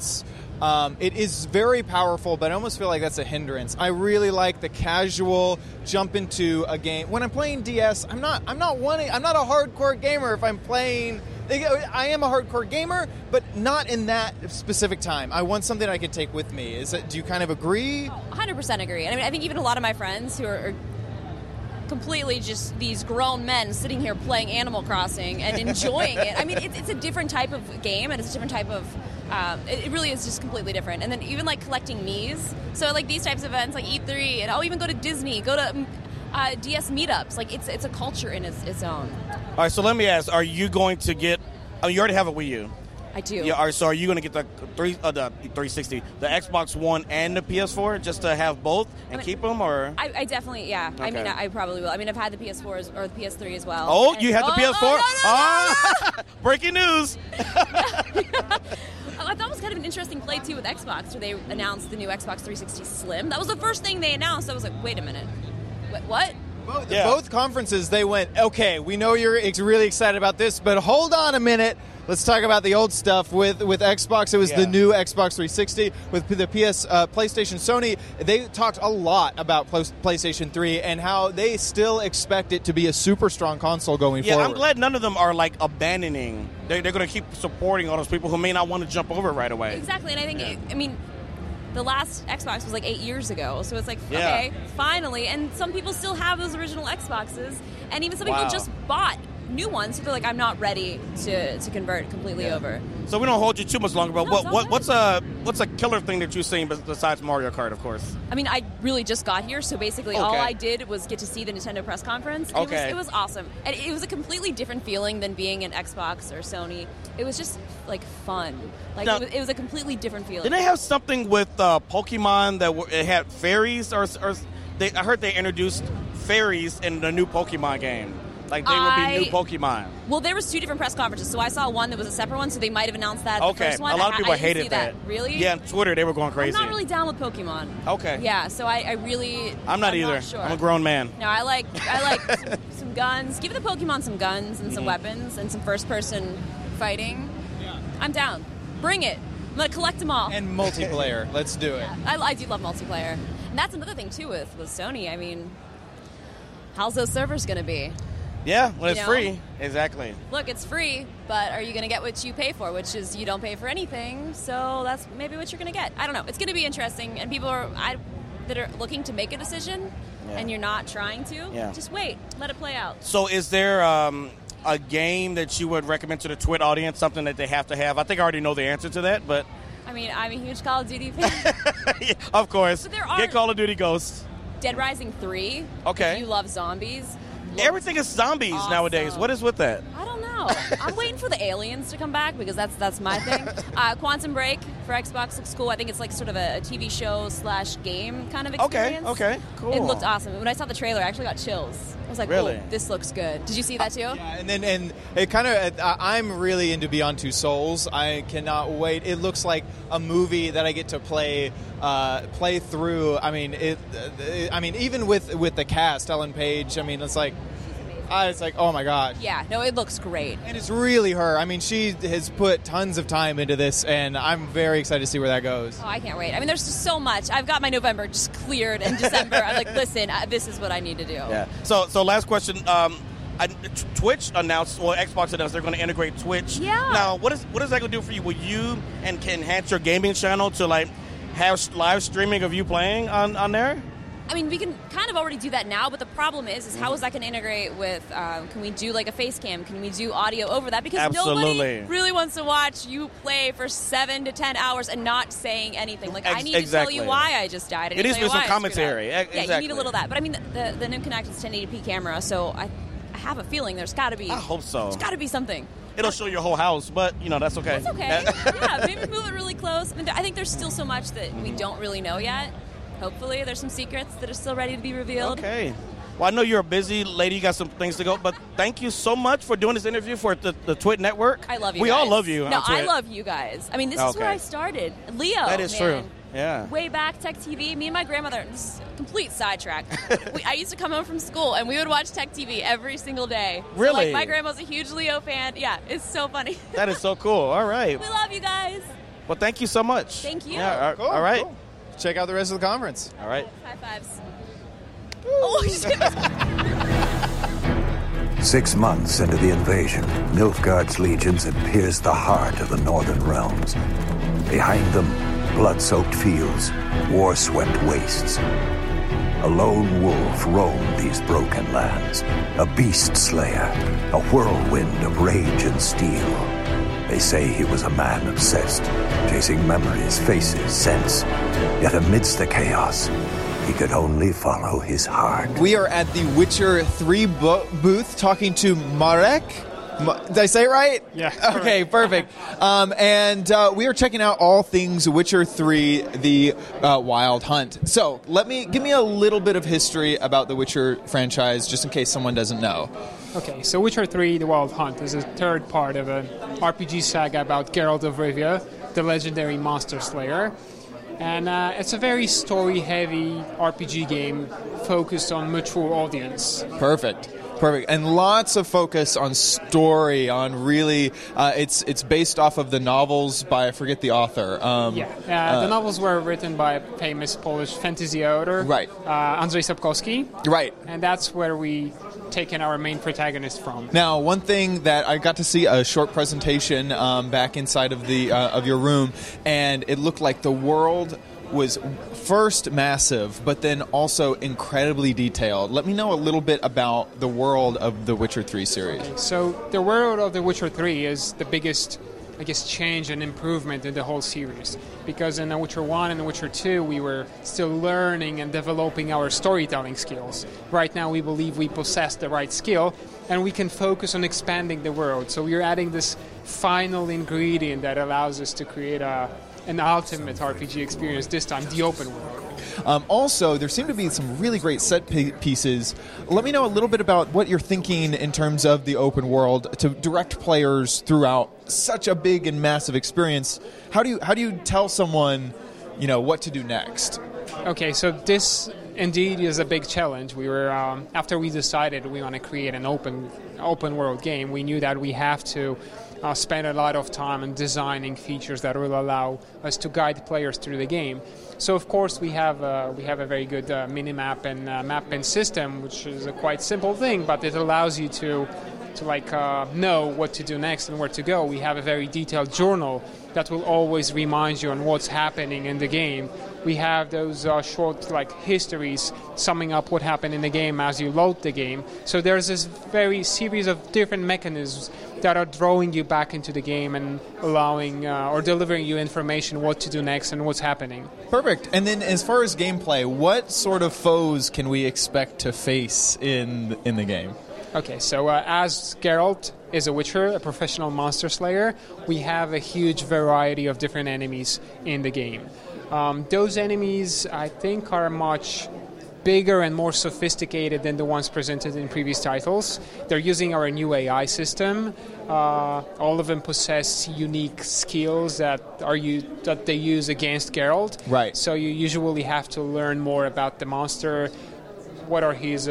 Speaker 4: is very powerful, but I almost feel like that's a hindrance. I really like the casual jump into a game. When I'm playing DS, I'm not a hardcore gamer if I'm playing. I am a hardcore gamer, but not in that specific time. I want something I can take with me. Do you kind of agree?
Speaker 16: 100% agree. I mean, I think even a lot of my friends who are completely just these grown men sitting here playing Animal Crossing and enjoying it. I mean, it's a different type of game, and it's a different type of... it really is just completely different. And then even, like, collecting Miis. So, like, these types of events, like E3, and I'll even go to Disney, go to... DS meetups, like it's a culture in its own.
Speaker 5: All right, so let me ask: are you going to get? I mean, you already have a Wii U.
Speaker 16: I do.
Speaker 5: Yeah. All right, so are you going to get the 360, the Xbox One, and the PS4 just to have both and keep them, or?
Speaker 16: I definitely, yeah. Okay. I mean, I probably will. I mean, I've had the PS4 or the PS3 as well.
Speaker 5: Oh, you had the PS4?
Speaker 16: No.
Speaker 5: Breaking news!
Speaker 16: I thought it was kind of an interesting play too with Xbox, where they announced the new Xbox 360 Slim. That was the first thing they announced. I was like, wait a minute. What?
Speaker 4: Both conferences, they went, okay, we know you're really excited about this, but hold on a minute. Let's talk about the old stuff with Xbox. It was the new Xbox 360. With the PlayStation, Sony, they talked a lot about PlayStation 3 and how they still expect it to be a super strong console going forward.
Speaker 5: Yeah, I'm glad none of them are, like, abandoning. They're going to keep supporting all those people who may not want to jump over right away.
Speaker 16: Exactly, and I think, the last Xbox was like 8 years ago, so it's like, okay, finally. And some people still have those original Xboxes, and even some people just bought new ones, so they're like, I'm not ready to convert completely over.
Speaker 5: So we don't hold you too much longer, but what's a killer thing that you've seen besides Mario Kart, of course?
Speaker 16: I mean, I really just got here, so basically all I did was get to see the Nintendo press conference. It was awesome. And it was a completely different feeling than being an Xbox or Sony. It was just, like, fun. Like, now, it was a completely different feeling.
Speaker 5: Didn't they have something with Pokemon that it had fairies? I heard they introduced fairies in the new Pokemon game. Like, they would be new Pokemon.
Speaker 16: Well, there was 2 different press conferences, so I saw one that was a separate one, so they might have announced that the first one.
Speaker 5: A lot of people hated
Speaker 16: that. Really?
Speaker 5: Yeah, on Twitter, they were going crazy.
Speaker 16: I'm not really down with Pokemon.
Speaker 5: Okay.
Speaker 16: Yeah, so I'm
Speaker 5: not either.
Speaker 16: Not sure.
Speaker 5: I'm a grown man.
Speaker 16: No, I like some guns. Give the Pokemon some guns and some weapons and some first-person fighting. Yeah. I'm down. Bring it. I'm going to collect them all.
Speaker 4: And multiplayer. Let's do it.
Speaker 16: I do love multiplayer. And that's another thing, too, with Sony. I mean, how's those servers going to be?
Speaker 5: Yeah, when it's free. Exactly.
Speaker 16: Look, it's free, but are you going to get what you pay for, which is you don't pay for anything, so that's maybe what you're going to get. I don't know. It's going to be interesting, and people that are looking to make a decision, and you're not trying to, just wait. Let it play out.
Speaker 5: So is there a game that you would recommend to the Twit audience, something that they have to have? I think I already know the answer to that, but...
Speaker 16: I mean, I'm a huge Call of Duty fan.
Speaker 5: Yeah, of course.
Speaker 16: But there are...
Speaker 5: Get Call of Duty Ghosts.
Speaker 16: Dead Rising 3.
Speaker 5: Okay.
Speaker 16: If you love zombies.
Speaker 5: Everything is zombies nowadays. What is with that?
Speaker 16: I don't know. know. I'm waiting for the aliens to come back because that's my thing. Quantum Break for Xbox looks cool. I think it's like sort of a TV show / game kind of experience.
Speaker 5: Okay, cool.
Speaker 16: It looked awesome. When I saw the trailer, I actually got chills. I was like,
Speaker 5: really?
Speaker 16: Oh, this looks good. Did you see that too?
Speaker 4: Yeah, and it kind of, I'm really into Beyond Two Souls. I cannot wait. It looks like a movie that I get to play through. I mean, even with the cast, Ellen Page. I mean, it's like, oh my god.
Speaker 16: Yeah, no, it looks great.
Speaker 4: And it's really her. I mean, she has put tons of time into this, and I'm very excited to see where that goes.
Speaker 16: Oh, I can't wait. I mean, there's just so much. I've got my November just cleared in December. I'm like, listen, this is what I need to do.
Speaker 5: Yeah. So last question. Twitch announced, Xbox announced they're going to integrate Twitch.
Speaker 16: Yeah.
Speaker 5: Now, what is that going to do for you? Will you can enhance your gaming channel to like have live streaming of you playing on there?
Speaker 16: I mean, we can kind of already do that now, but the problem is how is that going to integrate with, can we do like a face cam? Can we do audio over that? Because nobody really wants to watch you play for 7 to 10 hours and not saying anything. Like, I need to tell you why I just died.
Speaker 5: It needs to be some commentary.
Speaker 16: Yeah, you need a little of that. But I mean, the new Kinect is 1080p camera, so I have a feeling there's got to be.
Speaker 5: I hope so.
Speaker 16: There's got to be something.
Speaker 5: It'll show your whole house, but, that's okay.
Speaker 16: That's okay. Yeah, maybe move it really close. I mean, I think there's still so much that we don't really know yet. Hopefully there's some secrets that are still ready to be revealed.
Speaker 5: Okay. Well, I know you're a busy lady. You got some things to go. But thank you so much for doing this interview for the Twit Network.
Speaker 16: I love you
Speaker 5: We
Speaker 16: guys.
Speaker 5: all love you.
Speaker 16: No, I love you guys. I mean, this is where I started. Leo,
Speaker 5: that is true. Yeah.
Speaker 16: Way back, Tech TV. Me and my grandmother, this is a complete sidetrack. I used to come home from school, and we would watch Tech TV every single day.
Speaker 5: Really?
Speaker 16: So, my grandma's a huge Leo fan. Yeah, it's so funny.
Speaker 5: That is so cool. All right.
Speaker 16: We love you guys.
Speaker 5: Well, thank you so much.
Speaker 16: Thank you.
Speaker 5: Yeah,
Speaker 4: Cool,
Speaker 5: all right.
Speaker 4: cool. Check out the rest of the conference.
Speaker 5: All right.
Speaker 16: High fives. Oh, just hit me.
Speaker 13: 6 months into the invasion, Nilfgaard's legions had pierced the heart of the northern realms. Behind them, blood-soaked fields, war-swept wastes. A lone wolf roamed these broken lands, a beast slayer, a whirlwind of rage and steel. They say he was a man obsessed, chasing memories, faces, scents. Yet amidst the chaos, he could only follow his heart.
Speaker 4: We are at the Witcher 3 booth talking to Marek. Did I say it right?
Speaker 17: Yeah.
Speaker 4: Okay, perfect. And we are checking out all things Witcher 3, the Wild Hunt. So give me a little bit of history about the Witcher franchise, just in case someone doesn't know.
Speaker 17: Okay, so Witcher 3, The Wild Hunt is the third part of an RPG saga about Geralt of Rivia, the legendary monster slayer. And it's a very story-heavy RPG game focused on mature audience.
Speaker 4: Perfect. And lots of focus on story, on really, it's based off of the novels by, I forget the author.
Speaker 17: The novels were written by a famous Polish fantasy author,
Speaker 4: right?
Speaker 17: Andrzej Sapkowski.
Speaker 4: Right.
Speaker 17: And that's where we taken our main protagonist from.
Speaker 4: Now, one thing that I got to see a short presentation back inside of the of your room, and it looked like the world was first massive, but then also incredibly detailed. Let me know a little bit about the world of the Witcher 3 series.
Speaker 17: Okay, so the world of the Witcher 3 is the biggest, change and improvement in the whole series. Because in The Witcher 1 and The Witcher 2, we were still learning and developing our storytelling skills. Right now, we believe we possess the right skill, and we can focus on expanding the world. So we're adding this final ingredient that allows us to create an ultimate RPG experience, this time the open world.
Speaker 4: Also, there seem to be some really great set pieces. Let me know a little bit about what you're thinking in terms of the open world to direct players throughout such a big and massive experience. How do you tell someone, what to do next?
Speaker 17: Okay, so this indeed is a big challenge. We were after we decided we want to create an open world game, we knew that we have to spend a lot of time in designing features that will allow us to guide players through the game. So of course we have a very good minimap and mapping system, which is a quite simple thing, but it allows you to know what to do next and where to go. We have a very detailed journal that will always remind you on what's happening in the game. We have those short histories summing up what happened in the game as you load the game. So there's this very series of different mechanisms that are drawing you back into the game and allowing or delivering you information what to do next and what's happening.
Speaker 4: Perfect. And then as far as gameplay, what sort of foes can we expect to face in the game?
Speaker 17: Okay, so as Geralt is a Witcher, a professional monster slayer, we have a huge variety of different enemies in the game. Those enemies, I think, are much bigger and more sophisticated than the ones presented in previous titles. They're using our new AI system. All of them possess unique skills that they use against Geralt.
Speaker 4: Right.
Speaker 17: So you usually have to learn more about the monster, what are his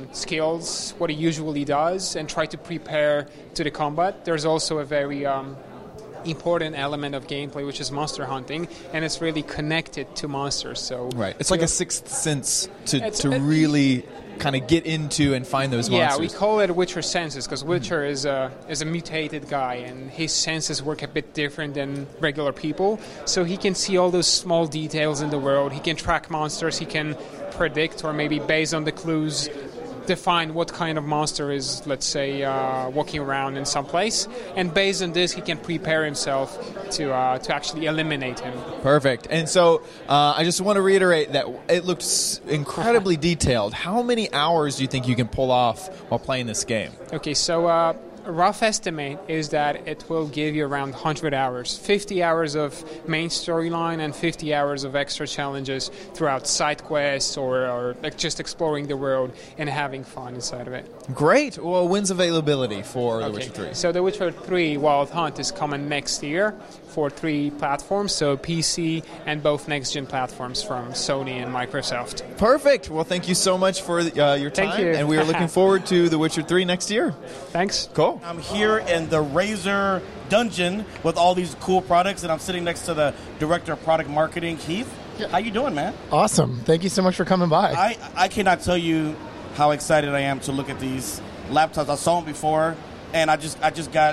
Speaker 17: skills, what he usually does, and try to prepare to the combat. There's also a very important element of gameplay, which is monster hunting, and it's really connected to monsters. So
Speaker 4: right, it's like a sixth sense to really kind of get into and find those monsters.
Speaker 17: Yeah, we call it Witcher senses because Witcher is a mutated guy, and his senses work a bit different than regular people. So he can see all those small details in the world. He can track monsters. He can predict, or maybe based on the clues, define what kind of monster is, let's say, walking around in some place, and based on this he can prepare himself to actually eliminate him.
Speaker 4: Perfect. And so I just want to reiterate that it looks incredibly detailed. How many hours do you think you can pull off while playing this game?
Speaker 17: Okay, so a rough estimate is that it will give you around 100 hours. 50 hours of main storyline and 50 hours of extra challenges throughout side quests or like just exploring the world and having fun inside of it.
Speaker 4: Great. Well, when's availability for The Witcher 3?
Speaker 17: So The Witcher 3 Wild Hunt is coming next year for 3 platforms, so PC and both next-gen platforms from Sony and Microsoft.
Speaker 4: Perfect. Well, thank you so much for your time.
Speaker 17: Thank you.
Speaker 4: And we are looking forward to The Witcher 3 next year.
Speaker 17: Thanks.
Speaker 4: Cool.
Speaker 5: I'm here in the Razer dungeon with all these cool products, and I'm sitting next to the Director of Product Marketing, Heath. How you doing, man?
Speaker 18: Awesome. Thank you so much for coming by.
Speaker 5: I cannot tell you how excited I am to look at these laptops. I saw them before, and I was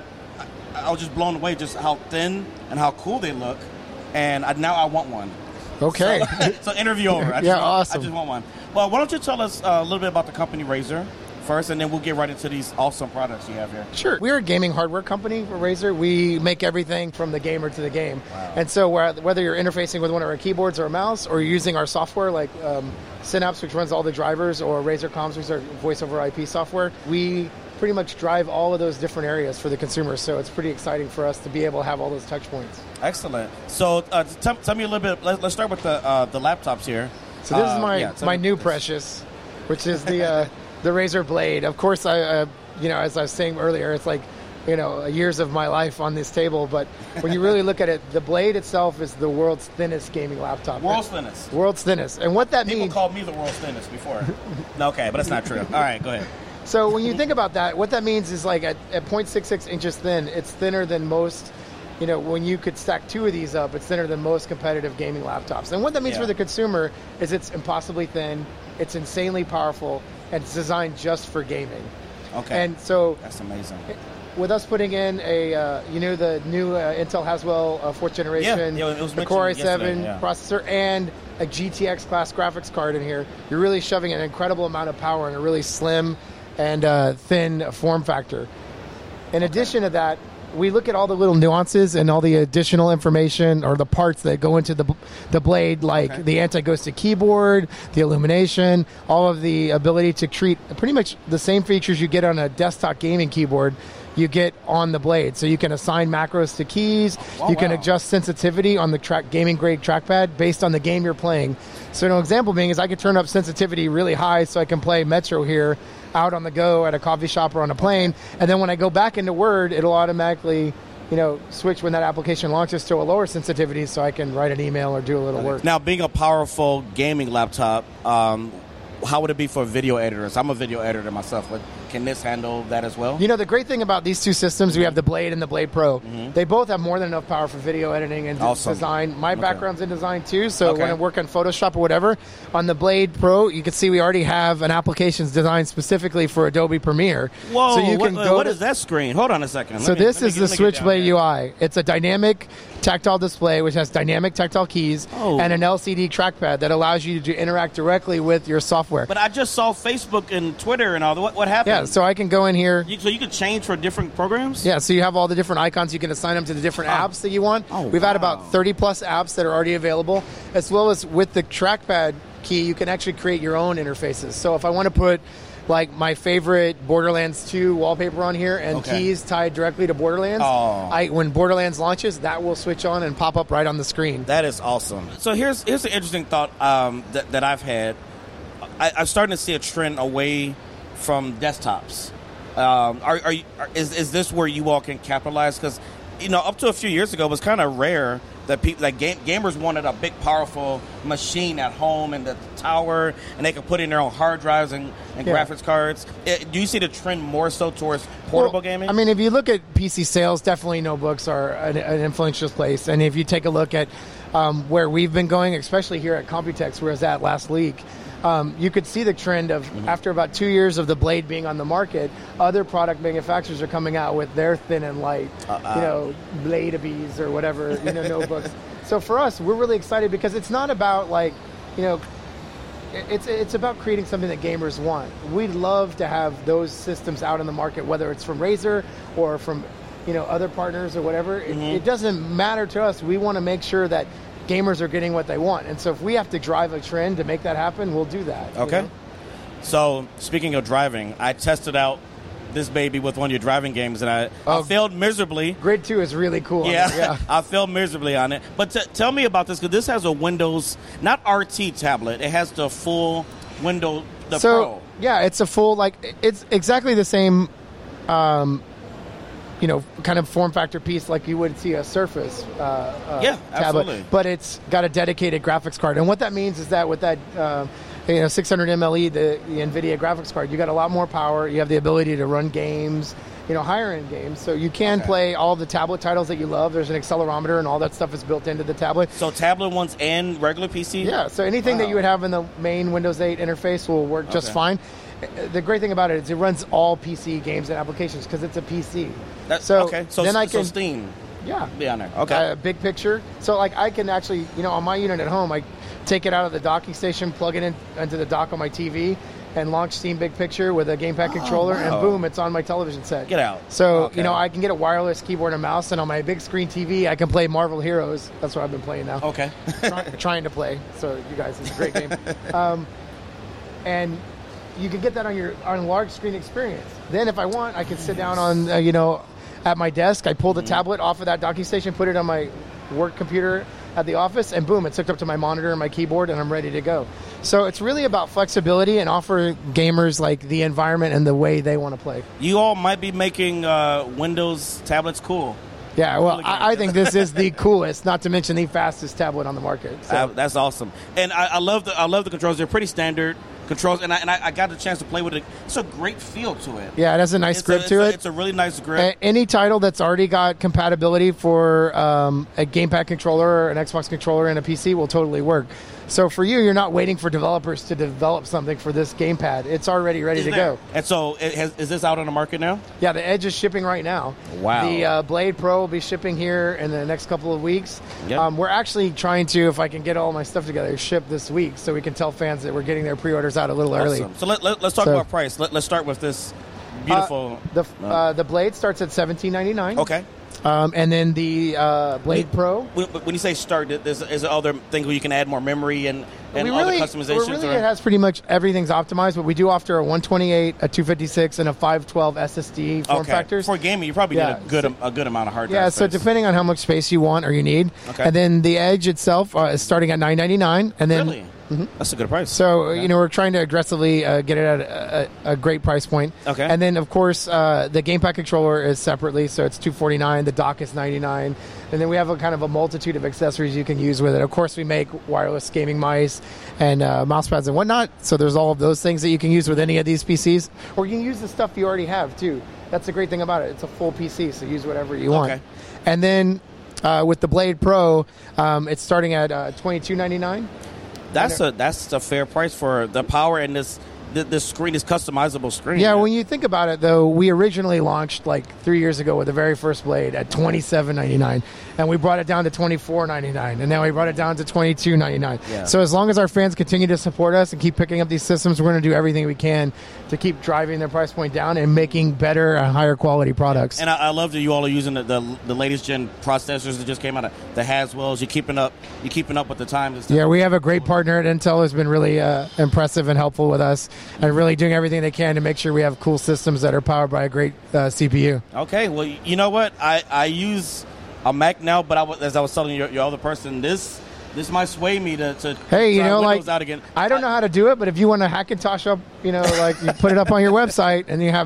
Speaker 5: just blown away just how thin and how cool they look, and now I want one.
Speaker 18: Okay.
Speaker 5: So interview over.
Speaker 18: Awesome.
Speaker 5: I just want one. Well, why don't you tell us a little bit about the company Razer first, and then we'll get right into these awesome products you have here.
Speaker 18: Sure. We're a gaming hardware company for Razer. We make everything from the gamer to the game. Wow. And so whether you're interfacing with one of our keyboards or a mouse, or you're using our software like Synapse, which runs all the drivers, or Razer Comms, which is our voice over IP software, we pretty much drive all of those different areas for the consumer. So it's pretty exciting for us to be able to have all those touch points.
Speaker 5: Excellent. So tell me a little bit. Let's start with the laptops here.
Speaker 18: So this is my new precious, which is the Razer Blade. Of course, I as I was saying earlier, it's like years of my life on this table. But when you really look at it, the Blade itself is the world's thinnest gaming laptop.
Speaker 5: World's thinnest.
Speaker 18: World's thinnest. And what that means...
Speaker 5: People called me the world's thinnest before. Okay, but that's not true. All right, go ahead.
Speaker 18: So when you think about that, what that means is like at 0.66 inches thin, it's thinner than most, when you could stack 2 of these up, it's thinner than most competitive gaming laptops. And what that means for the consumer is it's impossibly thin, it's insanely powerful, and it's designed just for gaming.
Speaker 5: Okay.
Speaker 18: And so...
Speaker 5: That's amazing.
Speaker 18: With us putting in the new Intel Haswell 4th generation, the Core i7 processor, and a GTX class graphics card in here, you're really shoving an incredible amount of power in a really slim and thin form factor. In addition to that, we look at all the little nuances and all the additional information or the parts that go into the blade, like the anti-ghosted keyboard, the illumination, all of the ability to treat pretty much the same features you get on a desktop gaming keyboard you get on the Blade. So you can assign macros to keys. You can adjust sensitivity on the gaming-grade trackpad based on the game you're playing. So an example being is I could turn up sensitivity really high so I can play Metro here out on the go at a coffee shop or on a plane. And then when I go back into Word, it'll automatically switch when that application launches to a lower sensitivity so I can write an email or do a little work.
Speaker 5: Now, being a powerful gaming laptop, how would it be for video editors? I'm a video editor myself, but can this handle that as well?
Speaker 18: The great thing about these two systems, we have the Blade and the Blade Pro. Mm-hmm. They both have more than enough power for video editing and design. My background's in design too, so when I work on Photoshop or whatever, on the Blade Pro, you can see we already have an applications designed specifically for Adobe Premiere.
Speaker 5: Whoa,
Speaker 18: so you can
Speaker 5: what is that screen? Hold on a second.
Speaker 18: This is the Switchblade UI. It's a dynamic tactile display which has dynamic tactile keys and an LCD trackpad that allows you to interact directly with your software.
Speaker 5: But I just saw Facebook and Twitter and all that. What happened?
Speaker 18: Yeah, so I can go in here.
Speaker 5: So you can change for different programs?
Speaker 18: Yeah, so you have all the different icons. You can assign them to the different apps that you want. We've had about 30-plus apps that are already available, as well as with the trackpad key, you can actually create your own interfaces. So if I want to put like my favorite Borderlands 2 wallpaper on here and keys tied directly to Borderlands. When Borderlands launches, that will switch on and pop up right on the screen.
Speaker 5: That is awesome. So here's an interesting thought that I've had. I'm starting to see a trend away from desktops. Is this where you all can capitalize? Because up to a few years ago, it was kind of rare that gamers wanted a big, powerful machine at home and the tower, and they could put in their own hard drives and graphics cards. Do you see the trend more so towards portable gaming?
Speaker 18: I mean, if you look at PC sales, definitely notebooks are an influential place. And if you take a look at where we've been going, especially here at Computex, where I was at last week, you could see the trend of after about 2 years of the Blade being on the market, other product manufacturers are coming out with their thin and light, Blade-abees or whatever, notebooks. So for us, we're really excited because it's not about it's about creating something that gamers want. We'd love to have those systems out in the market, whether it's from Razer or from other partners or whatever. It doesn't matter to us. We want to make sure that gamers are getting what they want. And so if we have to drive a trend to make that happen, we'll do that.
Speaker 5: Okay. So speaking of driving, I tested out this baby with one of your driving games, and I failed miserably.
Speaker 18: Grid 2 is really cool.
Speaker 5: Yeah. I failed miserably on it. But tell me about this, because this has a Windows, not RT tablet. It has the full Windows, Pro.
Speaker 18: Yeah, it's a full, it's exactly the same kind of form factor piece like you would see a Surface tablet.
Speaker 5: Absolutely.
Speaker 18: But it's got a dedicated graphics card. And what that means is that with that 600 MLE, the NVIDIA graphics card, you got a lot more power. You have the ability to run games, higher-end games. So you can play all the tablet titles that you love. There's an accelerometer and all that stuff is built into the tablet.
Speaker 5: So tablet ones and regular PC?
Speaker 18: Yeah, so anything that you would have in the main Windows 8 interface will work just fine. The great thing about it is it runs all PC games and applications because it's a PC.
Speaker 5: So then I can Steam.
Speaker 18: Yeah.
Speaker 5: Be on there. Okay.
Speaker 18: Big picture. So I can actually, on my unit at home, I take it out of the docking station, plug it into the dock on my TV, and launch Steam Big Picture with a gamepad controller, and boom, it's on my television set.
Speaker 5: Get out.
Speaker 18: So, I can get a wireless keyboard and mouse, and on my big screen TV, I can play Marvel Heroes. That's what I've been playing now.
Speaker 5: Okay.
Speaker 18: Trying to play. So, you guys, it's a great game. And you can get that on a large screen experience. Then if I want, I can sit down on, at my desk. I pull the tablet off of that docking station, put it on my work computer at the office, and boom, it's hooked up to my monitor and my keyboard, and I'm ready to go. So it's really about flexibility and offer gamers the environment and the way they want to play.
Speaker 5: You all might be making Windows tablets cool.
Speaker 18: Yeah, well, I think this is the coolest, not to mention the fastest tablet on the market. So.
Speaker 5: That's awesome, and I love the controls. They're pretty standard controls, and I got a chance to play with it. It's a great feel to it.
Speaker 18: Yeah, it has a nice grip to it.
Speaker 5: It's a really nice grip.
Speaker 18: Any title that's already got compatibility for a gamepad controller or an Xbox controller and a PC will totally work. So for you're not waiting for developers to develop something for this gamepad. It's already ready to go.
Speaker 5: And so is this out on the market now?
Speaker 18: Yeah, the Edge is shipping right now.
Speaker 5: Wow.
Speaker 18: The Blade Pro will be shipping here in the next couple of weeks.
Speaker 5: Yep.
Speaker 18: We're actually trying to, if I can get all my stuff together, ship this week so we can tell fans that we're getting their pre-orders out a little early.
Speaker 5: So let's talk about price. Let's start with this beautiful...
Speaker 18: The Blade starts at $17.99.
Speaker 5: Okay.
Speaker 18: And then the Blade Pro.
Speaker 5: When you say start, is there other things where you can add more memory and other customizations?
Speaker 18: It has pretty much everything's optimized, but we do offer a 128, a 256, and a 512 SSD form factors.
Speaker 5: For gaming, you probably need a good amount of hard drive space.
Speaker 18: So depending on how much space you want or you need.
Speaker 5: Okay.
Speaker 18: And then the Edge itself is starting at $999. And then,
Speaker 5: really? Mm-hmm. That's a good price.
Speaker 18: So, we're trying to aggressively get it at a great price point.
Speaker 5: Okay.
Speaker 18: And then, of course, the gamepad controller is separately, so it's $249. The dock is $99. And then we have a kind of a multitude of accessories you can use with it. Of course, we make wireless gaming mice and mouse pads and whatnot. So there's all of those things that you can use with any of these PCs. Or you can use the stuff you already have, too. That's the great thing about it. It's a full PC, so use whatever you want.
Speaker 5: Okay.
Speaker 18: And then with the Blade Pro, it's starting at $22.99.
Speaker 5: That's a fair price for the power and this screen, this customizable screen.
Speaker 18: Yeah, when you think about it, though, we originally launched 3 years ago with the very first Blade at $27.99, and we brought it down to $24.99, and now we brought it down to $22.99.
Speaker 5: Yeah.
Speaker 18: So as long as our fans continue to support us and keep picking up these systems, we're going to do everything we can to keep driving their price point down and making better and higher quality products.
Speaker 5: And I love that you all are using the latest gen processors that just came out of the Haswells. You're keeping up with the times.
Speaker 18: Yeah, we have a great partner at Intel who's been really impressive and helpful with us. and really doing everything they can to make sure we have cool systems that are powered by a great CPU.
Speaker 5: Okay, well, you know what? I use a Mac now, but as I was telling your other person, this might sway me to
Speaker 18: hey,
Speaker 5: try Windows
Speaker 18: like
Speaker 5: out again.
Speaker 18: I don't know how to do it, but if you want to Hackintosh up, like you put it up on your website and you have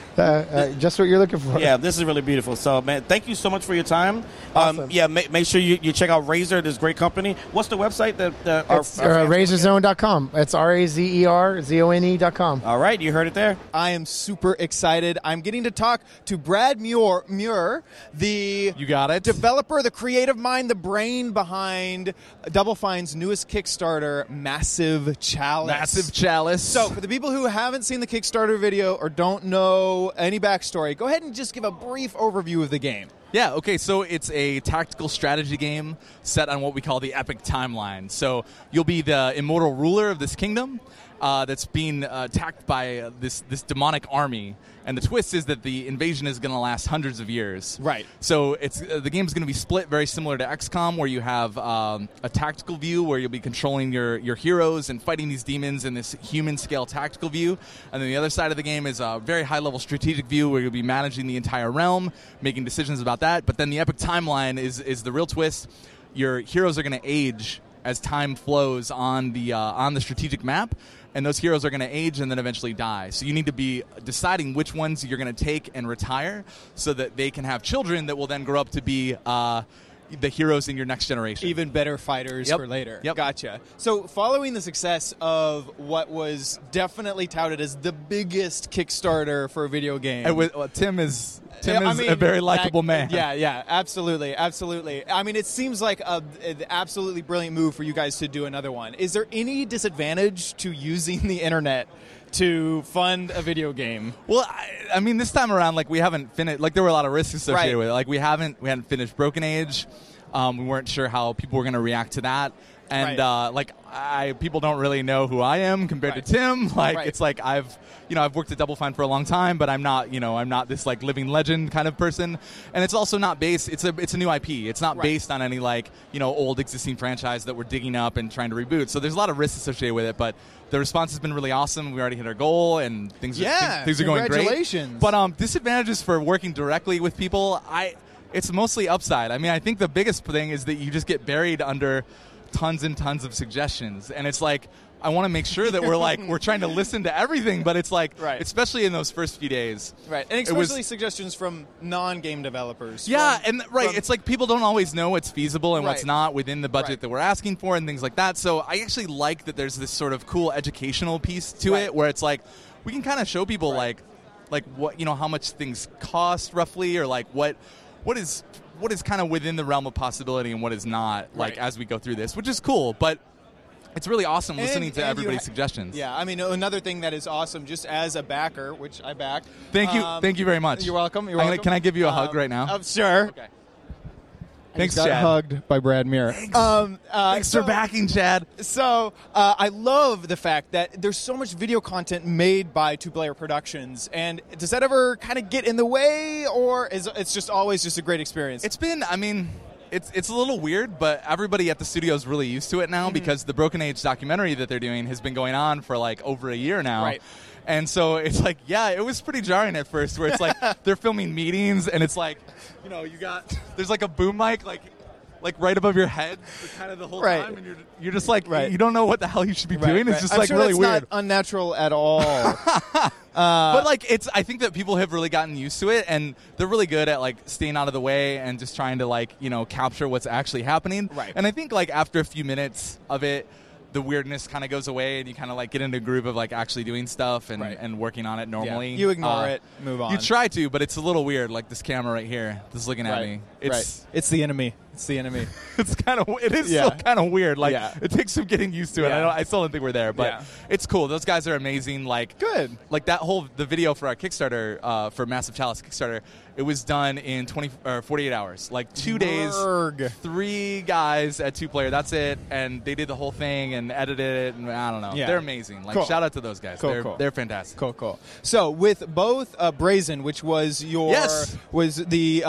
Speaker 18: just what you're looking for.
Speaker 5: Yeah, this is really beautiful. So, man, thank you so much for your time.
Speaker 18: Awesome.
Speaker 5: Make sure you check out Razer, this great company. What's the website that
Speaker 18: it's RazerZone.com. It's RAZERZONE.com.
Speaker 5: All right, you heard it there.
Speaker 4: I am super excited. I'm getting to talk to Brad Muir, the developer, the creative mind, the brain behind Double Fine's newest Kickstarter, Massive Chalice.
Speaker 19: Massive Chalice.
Speaker 4: So, for the people who haven't seen the Kickstarter video or don't know any backstory, go ahead and just give a brief overview of the game.
Speaker 19: Yeah, okay, so it's a tactical strategy game set on what we call the Epic Timeline. So you'll be the immortal ruler of this kingdom that's being attacked by this demonic army. And the twist is that the invasion is going to last hundreds of years.
Speaker 4: Right.
Speaker 19: So the game's going to be split very similar to XCOM, where you have a tactical view where you'll be controlling your heroes and fighting these demons in this human-scale tactical view. And then the other side of the game is a very high-level strategic view where you'll be managing the entire realm, making decisions about that. But then the Epic Timeline is the real twist. Your heroes are going to age as time flows on the strategic map. And those heroes are going to age and then eventually die. So you need to be deciding which ones you're going to take and retire so that they can have children that will then grow up to be the heroes in your next generation.
Speaker 4: Even better fighters for later. Yep. Gotcha. So following the success of what was definitely touted as the biggest Kickstarter for a video game.
Speaker 19: Tim is a very likable man.
Speaker 4: Yeah, absolutely. I mean, it seems like an absolutely brilliant move for you guys to do another one. Is there any disadvantage to using the internet to fund a video game?
Speaker 19: Well, I mean, this time around, we haven't finished. there were a lot of risks associated with it. We hadn't finished Broken Age. We weren't sure how people were going to react to that. And people don't really know who I am compared to Tim. It's like I've worked at Double Fine for a long time, but I'm not this living legend kind of person. And it's also not based. It's a new IP. It's not based on any old existing franchise that we're digging up and trying to reboot. So there's a lot of risks associated with it, but the response has been really awesome. We already hit our goal, and things are going great.
Speaker 4: Congratulations.
Speaker 19: But disadvantages for working directly with people, it's mostly upside. I mean, I think the biggest thing is that you just get buried under tons and tons of suggestions, and it's I want to make sure that we're trying to listen to everything, but it's especially in those first few days,
Speaker 4: right? And especially suggestions from non-game developers.
Speaker 19: Yeah, it's people don't always know what's feasible and what's not within the budget that we're asking for and things like that. So I actually like that there's this sort of cool educational piece to it, where it's we can kind of show people what how much things cost roughly, or what is kind of within the realm of possibility and what is not, as we go through this, which is cool. But it's really awesome listening to everybody's suggestions.
Speaker 4: Yeah, I mean, another thing that is awesome, just as a backer, which I back.
Speaker 19: Thank you very much.
Speaker 4: You're welcome.
Speaker 19: Can I give you a hug right now?
Speaker 4: Sure.
Speaker 19: Okay.
Speaker 4: Thanks,
Speaker 19: Chad.
Speaker 4: Got hugged by Brad Muir.
Speaker 19: Thanks for backing, Chad.
Speaker 4: So I love the fact that there's so much video content made by Two Player Productions, and does that ever kind of get in the way, or is it's just always just a great experience?
Speaker 19: It's been, it's a little weird, but everybody at the studio is really used to it now because the Broken Age documentary that they're doing has been going on for over a year now.
Speaker 4: Right.
Speaker 19: And so it's it was pretty jarring at first, where it's they're filming meetings, and it's there's a boom mic right above your head kind of the whole time, and you're just you don't know what the hell you should be doing. It's just
Speaker 4: I'm sure
Speaker 19: really
Speaker 4: that's
Speaker 19: weird.
Speaker 4: Not unnatural at all.
Speaker 19: But I think that people have really gotten used to it, and they're really good at staying out of the way and just trying to capture what's actually happening.
Speaker 4: Right.
Speaker 19: And I think after a few minutes of it, the weirdness kind of goes away, and you kind of get into a groove of actually doing stuff and working on it normally.
Speaker 4: Yeah. You ignore it, move on.
Speaker 19: You try to, but it's a little weird. This camera right here, just looking at me.
Speaker 4: It's the enemy. It's the enemy.
Speaker 19: It is still kind of weird. It takes some getting used to it. I still don't think we're there, but it's cool. Those guys are amazing.
Speaker 4: Good.
Speaker 19: The video for our Kickstarter, for Massive Chalice Kickstarter, it was done in 48 hours. Like 2 days, 3 guys at 2-player. That's it. And they did the whole thing and edited it. And I don't know.
Speaker 4: Yeah.
Speaker 19: They're amazing. Like,
Speaker 4: Cool.
Speaker 19: shout out to those guys. They're fantastic.
Speaker 4: Cool. So with both Brazen, which was was the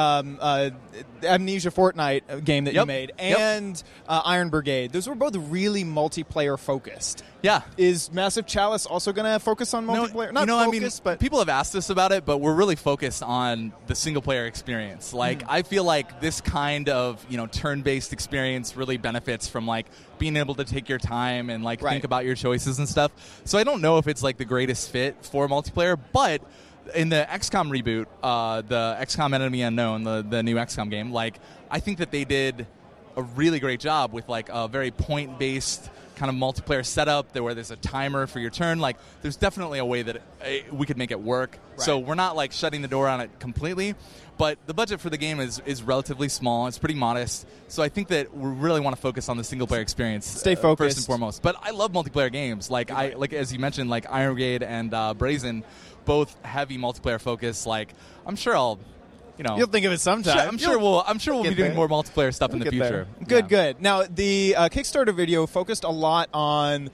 Speaker 4: Amnesia Fortnite game that you made, and Iron Brigade, those were both really multiplayer focused.
Speaker 19: Yeah.
Speaker 4: Is Massive Chalice also going to focus on multiplayer?
Speaker 19: But people have asked us about it, but we're really focused on the single-player experience. Like, I feel like this kind of, turn-based experience really benefits from, like, being able to take your time and, like, think about your choices and stuff. So I don't know if it's, like, the greatest fit for multiplayer, but in the XCOM reboot, the XCOM Enemy Unknown, the new XCOM game, like, I think that they did a really great job with, like, a very point-based kind of multiplayer setup where there's a timer for your turn. Like, there's definitely a way that we could make it work. Right. So we're not, like, shutting the door on it completely, but the budget for the game is relatively small. It's pretty modest. So I think that we really want to focus on the single-player experience.
Speaker 4: Stay focused.
Speaker 19: First and foremost. But I love multiplayer games. Like, as you mentioned, like Iron Brigade and Brazen, both heavy multiplayer focus. Like, I'm sure I'll...
Speaker 4: You'll think of it sometime.
Speaker 19: I'm sure we'll be doing more multiplayer stuff in the future.
Speaker 4: Good. Now, the Kickstarter video focused a lot on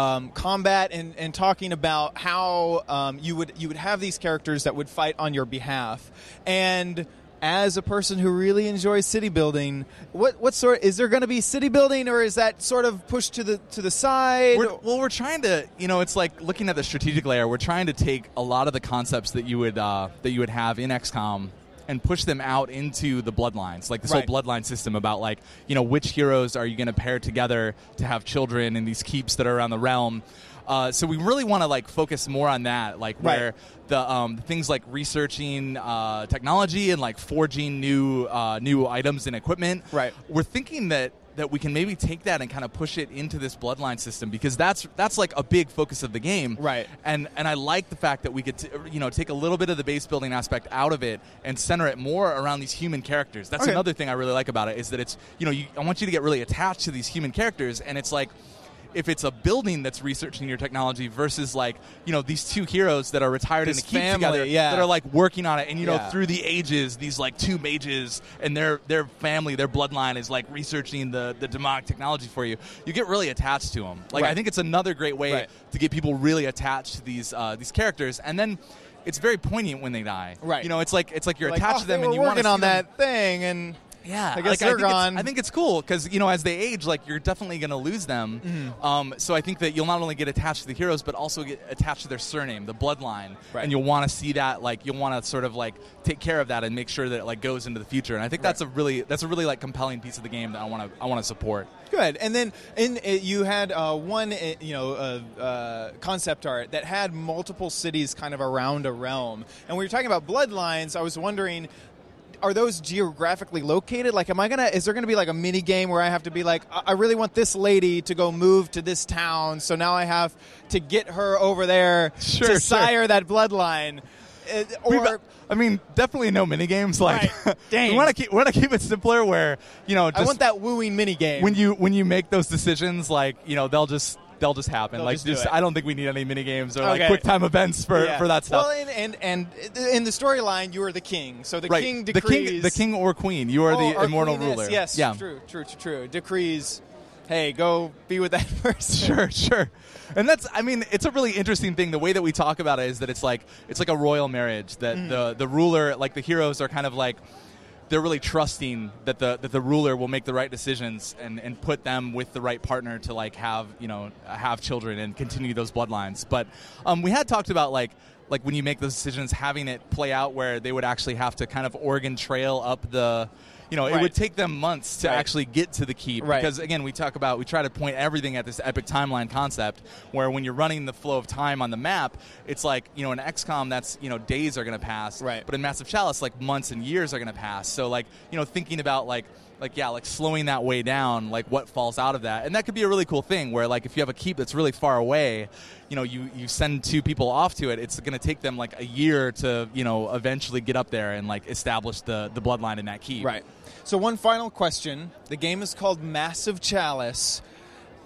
Speaker 4: combat and talking about how you would have these characters that would fight on your behalf. And as a person who really enjoys city building, what sort is there going to be city building, or is that sort of pushed to the side?
Speaker 19: We're trying to, it's like looking at the strategic layer. We're trying to take a lot of the concepts that you would have in XCOM and push them out into the bloodlines, like this whole bloodline system about, like, which heroes are you going to pair together to have children in these keeps that are around the realm. So we really want to, like, focus more on that, like where the things like researching technology and, like, forging new items and equipment.
Speaker 4: Right.
Speaker 19: We're thinking that we can maybe take that and kind of push it into this bloodline system, because that's like a big focus of the game.
Speaker 4: Right.
Speaker 19: And I like the fact that we could take a little bit of the base building aspect out of it and center it more around these human characters. That's another thing I really like about it, is that it's I want you to get really attached to these human characters, and it's like, if it's a building that's researching your technology versus, like, these two heroes that are retired in a keep together that are, like, working on it, and through the ages, these, like, two mages and their family, their bloodline is, like, researching the demonic technology for you. You get really attached to them. Like, I think it's another great way to get people really attached to these characters, and then it's very poignant when they die.
Speaker 4: Right.
Speaker 19: It's like you're attached to them, and you want to
Speaker 4: working on that thing, and
Speaker 19: yeah,
Speaker 4: I guess they're gone.
Speaker 19: I think it's cool because, as they age, like, you're definitely going to lose them. So I think that you'll not only get attached to the heroes, but also get attached to their surname, the bloodline, and you'll want to see that. Like, you'll want to sort of, like, take care of that and make sure that it, like, goes into the future. And I think that's a really like compelling piece of the game that I want to support.
Speaker 4: Good. And then you had one concept art that had multiple cities kind of around a realm. And when you're talking about bloodlines, I was wondering, are those geographically located? Like, is there gonna be, like, a mini game where I have to be like, I really want this lady to go move to this town, so now I have to get her over there to sire that bloodline?
Speaker 19: Definitely no mini games. Like,
Speaker 4: dang,
Speaker 19: we want to keep it simpler. Where just
Speaker 4: I want that wooing mini game.
Speaker 19: When you make those decisions, like, they'll just happen.
Speaker 4: They'll
Speaker 19: like,
Speaker 4: just do it.
Speaker 19: I don't think we need any mini games or like quick time events for that stuff.
Speaker 4: Well, and in the storyline, you are the king, so the king decrees
Speaker 19: the king or queen. You are the immortal ruler.
Speaker 4: Yes, true. Decrees. Hey, go be with that person.
Speaker 19: Sure. And it's a really interesting thing. The way that we talk about it is that it's like a royal marriage. That the ruler, like, the heroes are kind of like, they're really trusting that the ruler will make the right decisions and put them with the right partner to, like, have children and continue those bloodlines. But we had talked about, like when you make those decisions, having it play out where they would actually have to kind of Oregon Trail up the. It would take them months to actually get to the keep. Because, again, we try to point everything at this epic timeline concept where when you're running the flow of time on the map, it's like, in XCOM, that's, days are going to pass.
Speaker 4: Right.
Speaker 19: But in Massive Chalice, like, months and years are going to pass. So, like, thinking about, like slowing that way down, like, what falls out of that. And that could be a really cool thing where, like, if you have a keep that's really far away, you send two people off to it, it's going to take them, like, a year to, eventually get up there and, like, establish the bloodline in that keep.
Speaker 4: Right. So one final question. The game is called Massive Chalice.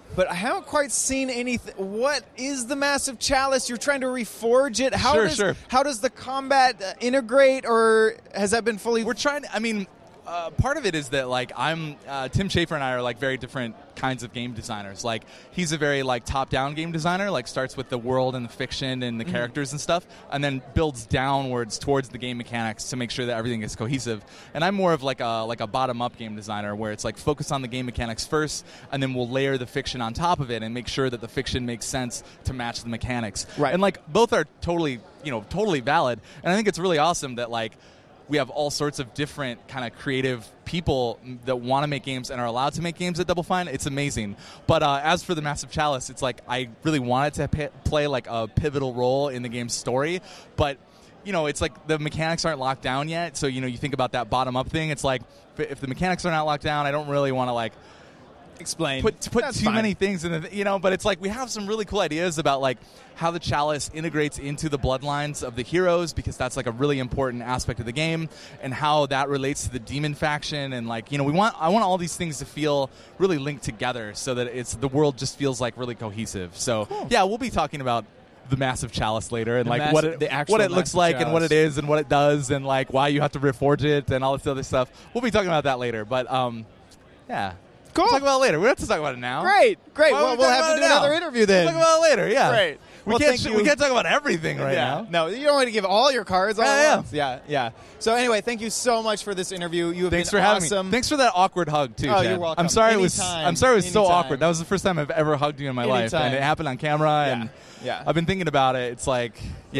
Speaker 4: but I haven't quite seen anything. What is the Massive Chalice? You're trying to reforge it. How does the combat integrate, or has that been fully?
Speaker 19: We're trying to, part of it is that like Tim Schafer and I are like very different kinds of game designers. Like he's a very like top-down game designer, like starts with the world and the fiction and the characters and stuff, and then builds downwards towards the game mechanics to make sure that everything is cohesive. And I'm more of like a bottom-up game designer where it's like focus on the game mechanics first, and then we'll layer the fiction on top of it and make sure that the fiction makes sense to match the mechanics.
Speaker 4: Right.
Speaker 19: And like both are totally valid. And I think it's really awesome that like we have all sorts of different kind of creative people that want to make games and are allowed to make games at Double Fine. It's amazing. But as for the Massive Chalice, it's like I really want it to play like a pivotal role in the game's story. But, it's like the mechanics aren't locked down yet. So, you think about that bottom-up thing. It's like if the mechanics are not locked down, I don't really want to like
Speaker 4: explain
Speaker 19: put too many things in the but it's like we have some really cool ideas about like how the chalice integrates into the bloodlines of the heroes, because that's like a really important aspect of the game, and how that relates to the demon faction, and like I want all these things to feel really linked together so that the world just feels like really cohesive. So yeah, we'll be talking about the Massive Chalice later, and like what it looks like and what it is and what it does and like why you have to reforge it and all this other stuff. We'll be talking about that later, but yeah.
Speaker 4: Cool.
Speaker 19: We'll talk about it later. We don't have to talk about it now.
Speaker 4: Great. Well, we'll have to do another interview then.
Speaker 19: We'll talk about it later, yeah.
Speaker 4: Great.
Speaker 19: We can't talk about everything right now.
Speaker 4: No, you don't want to give all your cards all at once. Yeah. So anyway, thank you so much for this interview. You have
Speaker 19: Thanks
Speaker 4: been
Speaker 19: for having
Speaker 4: awesome.
Speaker 19: me. Thanks for that awkward hug too,
Speaker 4: Oh,
Speaker 19: Chad.
Speaker 4: you're welcome.
Speaker 19: I'm sorry
Speaker 4: Anytime.
Speaker 19: it was so awkward. That was the first time I've ever hugged you in my life, and it happened on camera. And I've been thinking about it. It's like,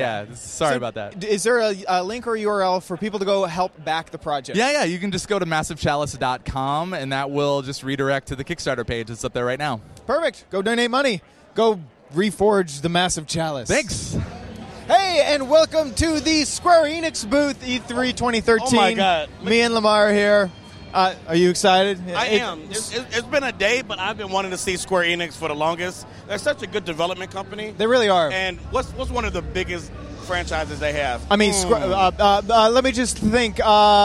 Speaker 19: sorry about that.
Speaker 4: Is there a link or URL for people to go help back the project?
Speaker 19: Yeah. You can just go to massivechalice.com, and that will just redirect to the Kickstarter page. It's up there right now.
Speaker 4: Perfect. Go donate money. Go reforge the Massive Chalice.
Speaker 19: Thanks.
Speaker 4: Hey, and welcome to the Square Enix booth, E3 2013.
Speaker 5: Oh my God.
Speaker 4: Me and Lamar here. Are you excited?
Speaker 5: I am. It's been a day, but I've been wanting to see Square Enix for the longest. They're such a good development company.
Speaker 4: They really are.
Speaker 5: And what's one of the biggest franchises they have?
Speaker 4: I mean, let me just think.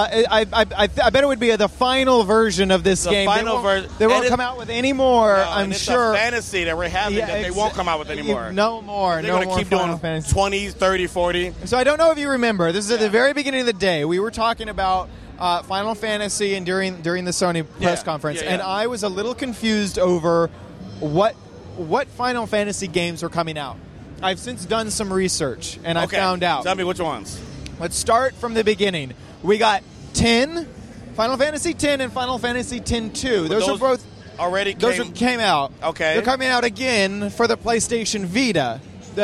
Speaker 4: I bet it would be the final version of this game.
Speaker 5: Final version.
Speaker 4: They won't come out with any more, I'm sure.
Speaker 5: It's a fantasy that we're having that they won't come out with anymore.
Speaker 4: No more.
Speaker 5: They're going to keep doing 20, 30, 40.
Speaker 4: So I don't know if you remember. This is at the very beginning of the day. We were talking about Final Fantasy and during the Sony press conference, and I was a little confused over what Final Fantasy games are coming out. I've since done some research, and I found out.
Speaker 5: Tell me which ones.
Speaker 4: Let's start from the beginning. We got 10, Final Fantasy 10 and Final Fantasy 10-2. Those are both
Speaker 5: already
Speaker 4: came out.
Speaker 5: Okay.
Speaker 4: They're coming out again for the PlayStation Vita.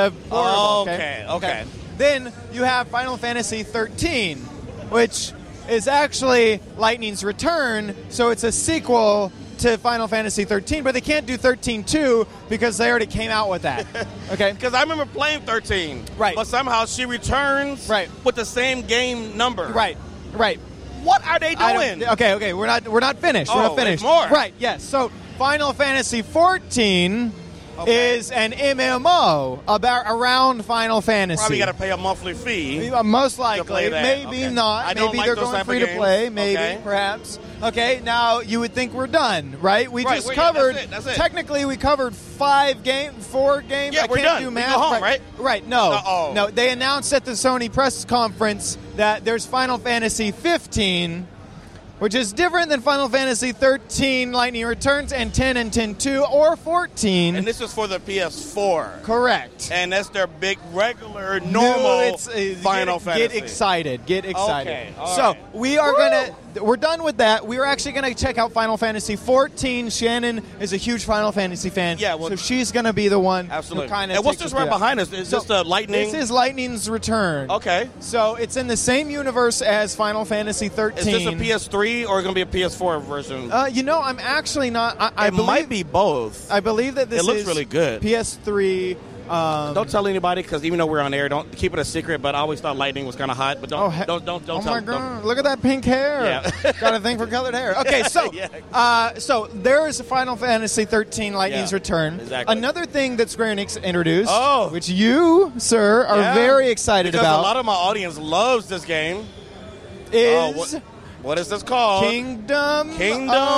Speaker 4: Okay. Then you have Final Fantasy 13, which is actually Lightning's Return, so it's a sequel to Final Fantasy 13, but they can't do 13-2 because they already came out with that. Okay?
Speaker 5: Because I remember playing 13.
Speaker 4: Right.
Speaker 5: But somehow she returns with the same game number.
Speaker 4: Right.
Speaker 5: What are they doing?
Speaker 4: Okay, we're not finished. We're not finished.
Speaker 5: More.
Speaker 4: Right, yes. So Final Fantasy 14 is an MMO around Final Fantasy.
Speaker 5: Probably got to pay a monthly fee.
Speaker 4: Most likely. Maybe not. Maybe they're going free to play. Maybe, perhaps. Okay, now you would think we're done, right? We just covered.
Speaker 5: That's it.
Speaker 4: Technically, we covered 4 games.
Speaker 5: Yeah, we're done.
Speaker 4: Do
Speaker 5: We
Speaker 4: math.
Speaker 5: go home, right?
Speaker 4: Right. No. They announced at the Sony press conference that there's Final Fantasy 15. Which is different than Final Fantasy 13 Lightning Returns and 10 and 10-2 or 14.
Speaker 5: And this is for the PS4.
Speaker 4: Correct.
Speaker 5: And that's their big, regular, normal Final Fantasy.
Speaker 4: Get excited.
Speaker 5: Okay.
Speaker 4: We are we're done with that. We are actually going to check out Final Fantasy 14. Shannon is a huge Final Fantasy fan. Yeah, so she's going to be the one
Speaker 5: absolutely.
Speaker 4: who kind of
Speaker 5: And what's this right behind us? Is this the Lightning?
Speaker 4: This is Lightning's Return.
Speaker 5: Okay.
Speaker 4: So it's in the same universe as Final Fantasy 13.
Speaker 5: Is this a PS3 or going to be a PS4 version?
Speaker 4: I'm actually not. I believe,
Speaker 5: might be both.
Speaker 4: I believe that this
Speaker 5: looks really good.
Speaker 4: PS3.
Speaker 5: Don't tell anybody, because even though we're on air, don't keep it a secret. But I always thought Lightning was kind of hot. But don't
Speaker 4: Oh
Speaker 5: tell.
Speaker 4: my God! Look at that pink hair.
Speaker 5: Yeah.
Speaker 4: Got a thing for colored hair. Okay, so so there's Final Fantasy 13 Lightning's Return.
Speaker 5: Exactly.
Speaker 4: Another thing that Square Enix introduced, which you, sir, are very excited
Speaker 5: because
Speaker 4: about.
Speaker 5: A lot of my audience loves this game.
Speaker 4: Is
Speaker 5: what is this called?
Speaker 4: Kingdom
Speaker 5: of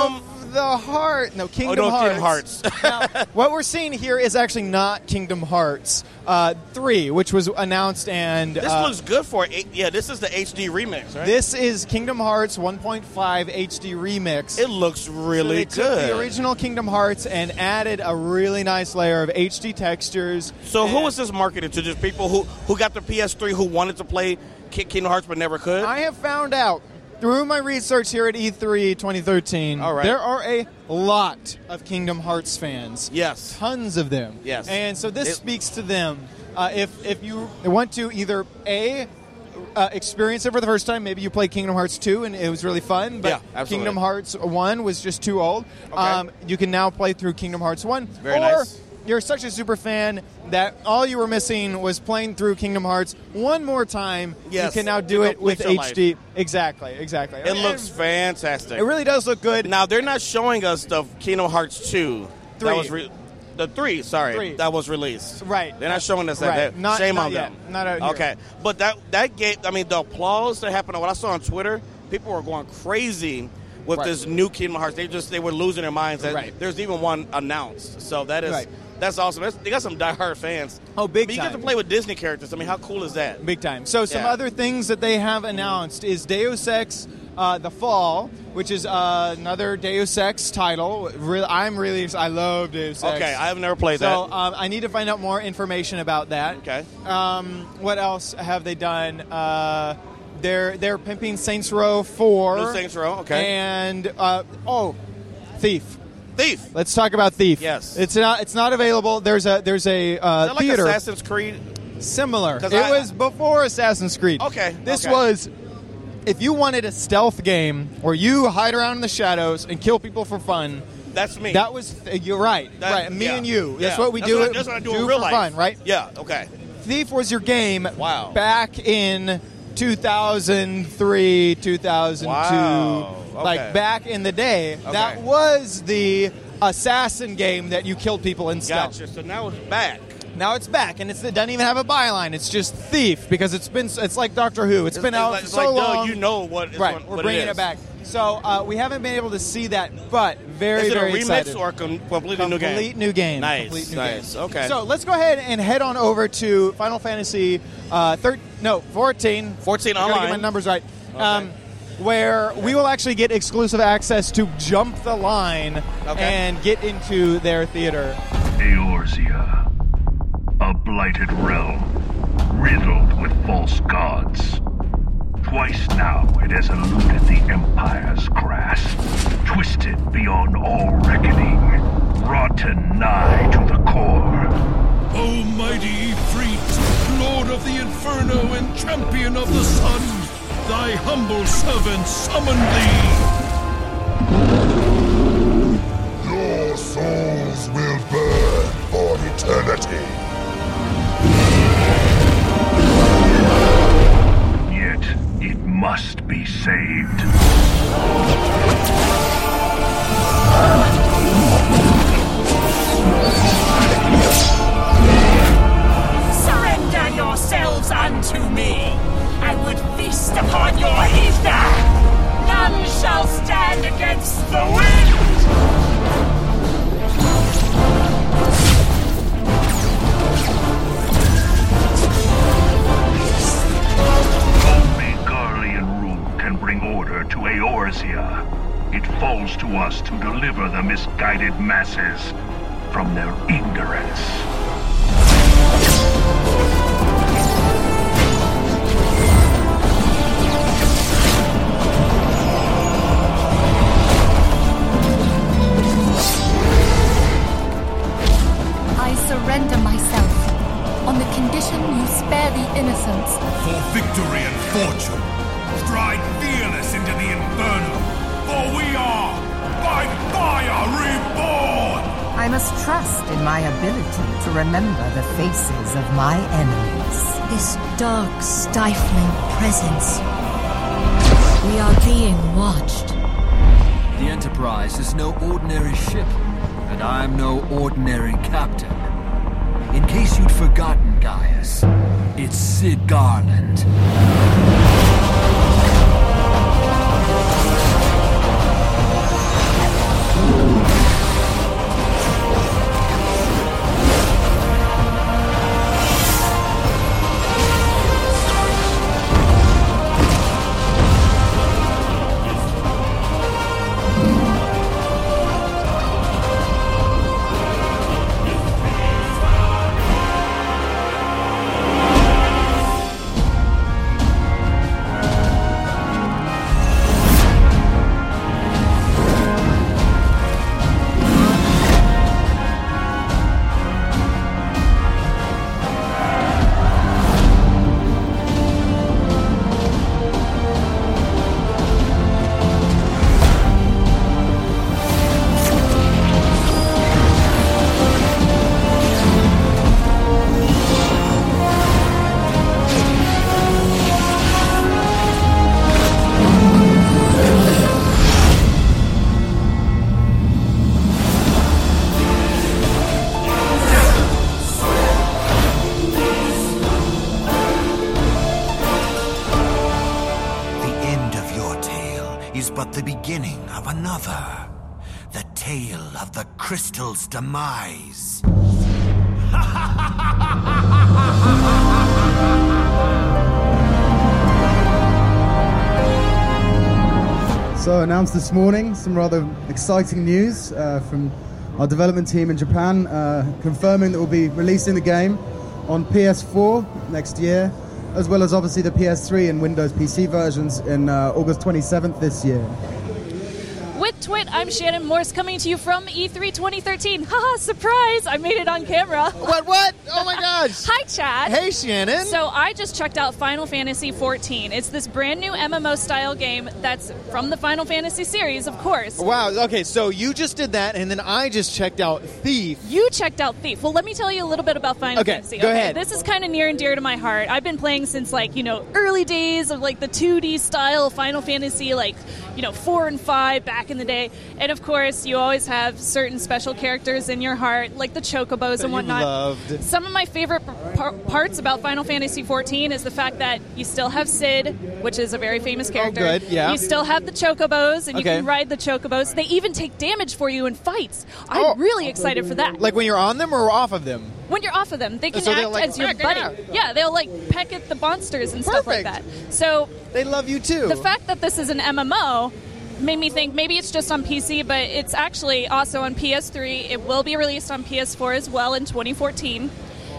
Speaker 4: of the Heart. No, Kingdom Hearts.
Speaker 5: Kingdom Hearts.
Speaker 4: Now, what we're seeing here is actually not Kingdom Hearts 3, which was announced, and
Speaker 5: this looks good for it. Yeah, this is the HD remix, right?
Speaker 4: This is Kingdom Hearts 1.5 HD remix.
Speaker 5: It looks really
Speaker 4: so they
Speaker 5: good.
Speaker 4: Took the original Kingdom Hearts and added a really nice layer of HD textures.
Speaker 5: So who is this marketed to? Just people who got the PS3 who wanted to play Kingdom Hearts but never could?
Speaker 4: I have found out through my research here at E3 2013,
Speaker 5: All right.
Speaker 4: there are a lot of Kingdom Hearts fans.
Speaker 5: Yes.
Speaker 4: Tons of them.
Speaker 5: Yes.
Speaker 4: And so this speaks to them. If you want to either, experience it for the first time, maybe you played Kingdom Hearts 2 and it was really fun, but
Speaker 5: Yeah, absolutely.
Speaker 4: Kingdom Hearts 1 was just too old.
Speaker 5: Okay.
Speaker 4: You can now play through Kingdom Hearts 1.
Speaker 5: Very
Speaker 4: or
Speaker 5: nice.
Speaker 4: You're such a super fan that all you were missing was playing through Kingdom Hearts one more time.
Speaker 5: Yes.
Speaker 4: You can now do
Speaker 5: To
Speaker 4: it with
Speaker 5: complete your
Speaker 4: HD. Exactly.
Speaker 5: It looks fantastic.
Speaker 4: It really does look good.
Speaker 5: Now, they're not showing us the Kingdom Hearts 2.
Speaker 4: Three.
Speaker 5: That was the 3, sorry.
Speaker 4: Three.
Speaker 5: That was released.
Speaker 4: Right.
Speaker 5: They're not showing us that.
Speaker 4: Right.
Speaker 5: That- Shame
Speaker 4: not
Speaker 5: on
Speaker 4: yet.
Speaker 5: them.
Speaker 4: Not out here.
Speaker 5: Okay. But that game, I mean, the applause that happened, what I saw on Twitter, people were going crazy with
Speaker 4: Right.
Speaker 5: this new Kingdom Hearts. They were losing their minds. That
Speaker 4: Right.
Speaker 5: There's even one announced. So that is...
Speaker 4: Right.
Speaker 5: That's awesome. They got some diehard fans.
Speaker 4: Oh, big
Speaker 5: But you
Speaker 4: time.
Speaker 5: get to play with Disney characters. I mean, how cool is that?
Speaker 4: Big time. So some
Speaker 5: Yeah.
Speaker 4: other things that they have announced is Deus Ex The Fall, which is another Deus Ex title. I love Deus Ex.
Speaker 5: Okay, I have never played
Speaker 4: so,
Speaker 5: that.
Speaker 4: I need to find out more information about that.
Speaker 5: Okay.
Speaker 4: What else have they done? They're pimping Saints Row 4.
Speaker 5: New Saints Row, okay.
Speaker 4: And Thief.
Speaker 5: Thief.
Speaker 4: Let's talk about Thief.
Speaker 5: Yes.
Speaker 4: It's not available. There's a
Speaker 5: Is that like
Speaker 4: theater.
Speaker 5: Assassin's Creed?
Speaker 4: Similar.
Speaker 5: 'Cause
Speaker 4: It was before Assassin's Creed.
Speaker 5: Okay.
Speaker 4: This
Speaker 5: okay.
Speaker 4: was, if you wanted a stealth game where you hide around in the shadows and kill people for fun.
Speaker 5: That's me.
Speaker 4: That was, you're right.
Speaker 5: That-
Speaker 4: Me
Speaker 5: yeah.
Speaker 4: and you. That's
Speaker 5: Yeah.
Speaker 4: what we do.
Speaker 5: That's what I do in real
Speaker 4: for
Speaker 5: life.
Speaker 4: fun, right?
Speaker 5: Yeah, okay.
Speaker 4: Thief was your game.
Speaker 5: Wow.
Speaker 4: Back in 2003, 2002.
Speaker 5: Wow. Okay.
Speaker 4: Like back in the day. That was the assassin game that you killed people in stealth.
Speaker 5: Gotcha. So now it's back.
Speaker 4: Now it's back, and it doesn't even have a byline. It's just Thief because it's like Doctor Who. It's been out
Speaker 5: like,
Speaker 4: for
Speaker 5: it's
Speaker 4: so
Speaker 5: like,
Speaker 4: long.
Speaker 5: You know what?
Speaker 4: Right, we're bringing it back. So we haven't been able to see that, but very,
Speaker 5: Is it
Speaker 4: very
Speaker 5: a remix
Speaker 4: excited.
Speaker 5: or a completely new game?
Speaker 4: Complete new game.
Speaker 5: Nice,
Speaker 4: Complete new
Speaker 5: nice.
Speaker 4: game.
Speaker 5: Okay.
Speaker 4: So let's go ahead and head on over to Final Fantasy 14.
Speaker 5: 14
Speaker 4: I gotta get
Speaker 5: online.
Speaker 4: my numbers right. Where we will actually get exclusive access to jump the line and get into their theater.
Speaker 1: Eorzea, a blighted realm, riddled with false gods. Twice now it has eluded the Empire's grasp, twisted beyond all reckoning, rotten nigh to the core.
Speaker 20: O mighty Ifrit, Lord of the Inferno and Champion of the Sun, thy humble servant summon thee.
Speaker 21: Your souls will burn for eternity.
Speaker 1: Yet it must be saved.
Speaker 22: Surrender yourselves unto me. I would feast upon your ether. None shall stand against the wind.
Speaker 1: Only Garlean rule can bring order to Eorzea. It falls to us to deliver the misguided masses from their ignorance.
Speaker 23: I surrender myself on the condition you spare the innocents.
Speaker 20: For victory and fortune, stride fearless into the Inferno, for we are, by fire, reborn!
Speaker 24: I must trust in my ability to remember the faces of my enemies.
Speaker 25: This dark, stifling presence. We are being watched.
Speaker 26: The Enterprise is no ordinary ship, and I'm no ordinary captain. In case you'd forgotten, Gaius, it's Sid Garland.
Speaker 21: but the beginning of another. The tale of the crystal's demise.
Speaker 2: So announced this morning some rather exciting news from our development team in Japan, confirming that we'll be releasing the game on PS4 next year, as well as obviously the PS3 and Windows PC versions in August 27th this year.
Speaker 3: With Twit, I'm Shannon Morse coming to you from E3 2013. Haha, surprise! I made it on camera.
Speaker 4: What? Oh my gosh!
Speaker 3: Hi, Chad.
Speaker 4: Hey, Shannon.
Speaker 3: So I just checked out Final Fantasy XIV. It's this brand new MMO-style game that's from the Final Fantasy series, of course.
Speaker 4: Wow, okay, so you just did that, and then I just checked out Thief.
Speaker 3: You checked out Thief. Well, let me tell you a little bit about Final Fantasy.
Speaker 4: Go ahead.
Speaker 3: This is kind of near and dear to my heart. I've been playing since, early days of, the 2D style Final Fantasy, 4 and 5 back in the day. And, of course, you always have certain special characters in your heart, like the Chocobos and whatnot.
Speaker 4: Loved.
Speaker 3: Some of my favorite parts about Final Fantasy XIV is the fact that you still have Cid, which is a very famous character.
Speaker 4: Oh, good, yeah.
Speaker 3: You still have the Chocobos, and you can ride the Chocobos. They even take damage for you in fights. I'm really excited for that.
Speaker 4: Like when you're on them or off of them?
Speaker 3: When you're off of them, they can
Speaker 4: So
Speaker 3: act as your buddy. Yeah, they'll peck at the monsters and stuff like that. So
Speaker 4: they love you too.
Speaker 3: The fact that this is an MMO made me think maybe it's just on PC, but it's actually also on PS3. It will be released on PS4 as well in 2014.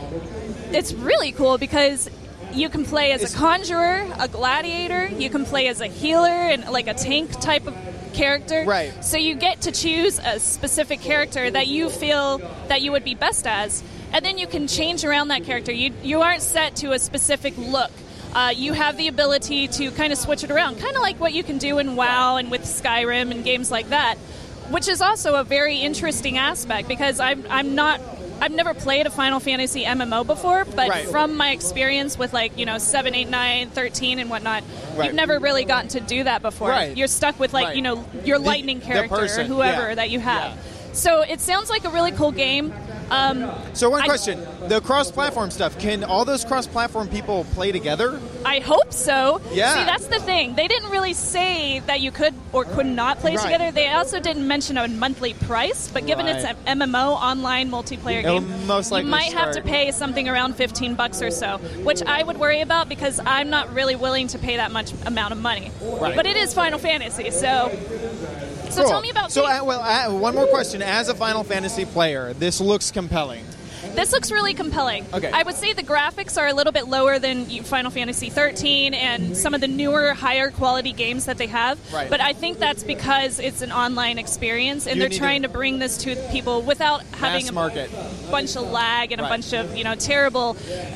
Speaker 3: It's really cool because you can play as a conjurer, a gladiator, you can play as a healer and a tank type of character.
Speaker 4: Right.
Speaker 3: So you get to choose a specific character that you feel that you would be best as, and then you can change around that character. You aren't set to a specific look. You have the ability to kind of switch it around, kind of like what you can do in WoW and with Skyrim and games like that, which is also a very interesting aspect because I've never played a Final Fantasy MMO before, but from my experience with 7, 8, 9, 13 and whatnot, you've never really gotten to do that before.
Speaker 4: Right.
Speaker 3: You're stuck with your lightning character or whoever that you have. So it sounds like a really cool game.
Speaker 4: So one question, the cross-platform stuff, can all those cross-platform people play together?
Speaker 3: I hope so.
Speaker 4: Yeah.
Speaker 3: See, that's the thing. They didn't really say that you could or could not play together. They also didn't mention a monthly price, but given it's an MMO online multiplayer game, you might have to pay something around $15 or so, which I would worry about because I'm not really willing to pay that much amount of money.
Speaker 4: Right.
Speaker 3: But it is Final Fantasy, so
Speaker 4: cool.
Speaker 3: Tell me about
Speaker 4: So, one more question. As a Final Fantasy player, this looks compelling.
Speaker 3: This looks really compelling.
Speaker 4: Okay.
Speaker 3: I would say the graphics are a little bit lower than Final Fantasy 13 and some of the newer, higher quality games that they have.
Speaker 4: Right.
Speaker 3: But I think that's because it's an online experience, and they're trying to bring this to people without having a bunch of lag and a bunch of terrible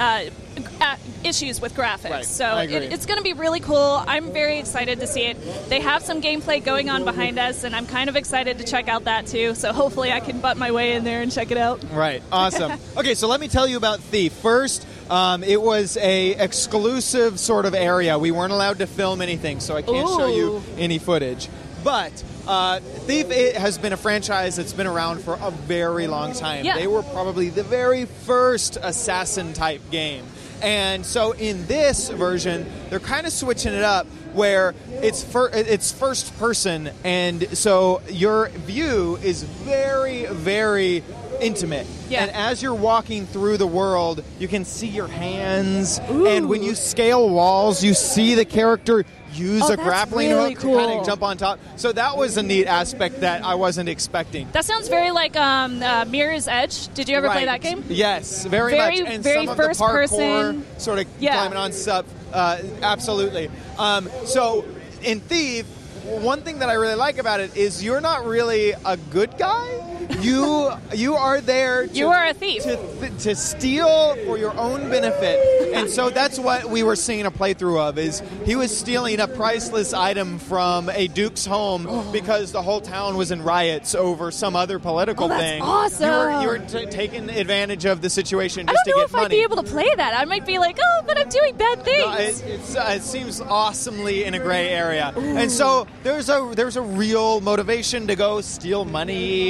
Speaker 3: issues with graphics.
Speaker 4: Right.
Speaker 3: So it's going to be really cool. I'm very excited to see it. They have some gameplay going on behind us, and I'm kind of excited to check out that too. So hopefully I can butt my way in there and check it out.
Speaker 4: Right. Awesome. Okay, so let me tell you about Thief. First, it was a exclusive sort of area. We weren't allowed to film anything, so I can't show you any footage. But Thief has been a franchise that's been around for a very long time.
Speaker 3: Yeah.
Speaker 4: They were probably the very first assassin-type game. And so in this version, they're kind of switching it up where it's first person, and so your view is very, very intimate.
Speaker 3: Yeah.
Speaker 4: And as you're walking through the world, you can see your hands, and when you scale walls, you see the character use a grappling hook to kind of jump on top. So that was a neat aspect that I wasn't expecting.
Speaker 3: That sounds very like Mirror's Edge. Did you ever play that game?
Speaker 4: Yes, very much. And
Speaker 3: very
Speaker 4: some of
Speaker 3: first
Speaker 4: the parkour,
Speaker 3: person.
Speaker 4: sort of climbing on stuff. Absolutely. So in Thief, one thing that I really like about it is you're not really a good guy. You are there.
Speaker 3: You are a thief
Speaker 4: to steal for your own benefit, and so that's what we were seeing a playthrough of. Is he was stealing a priceless item from a duke's home because the whole town was in riots over some other political thing.
Speaker 3: Awesome.
Speaker 4: You were taking advantage of the situation just to get money.
Speaker 3: I don't know if I'd be able to play that. I might be like, but I'm doing bad things.
Speaker 4: No, it seems awesomely in a gray area, and so there's a real motivation to go steal money and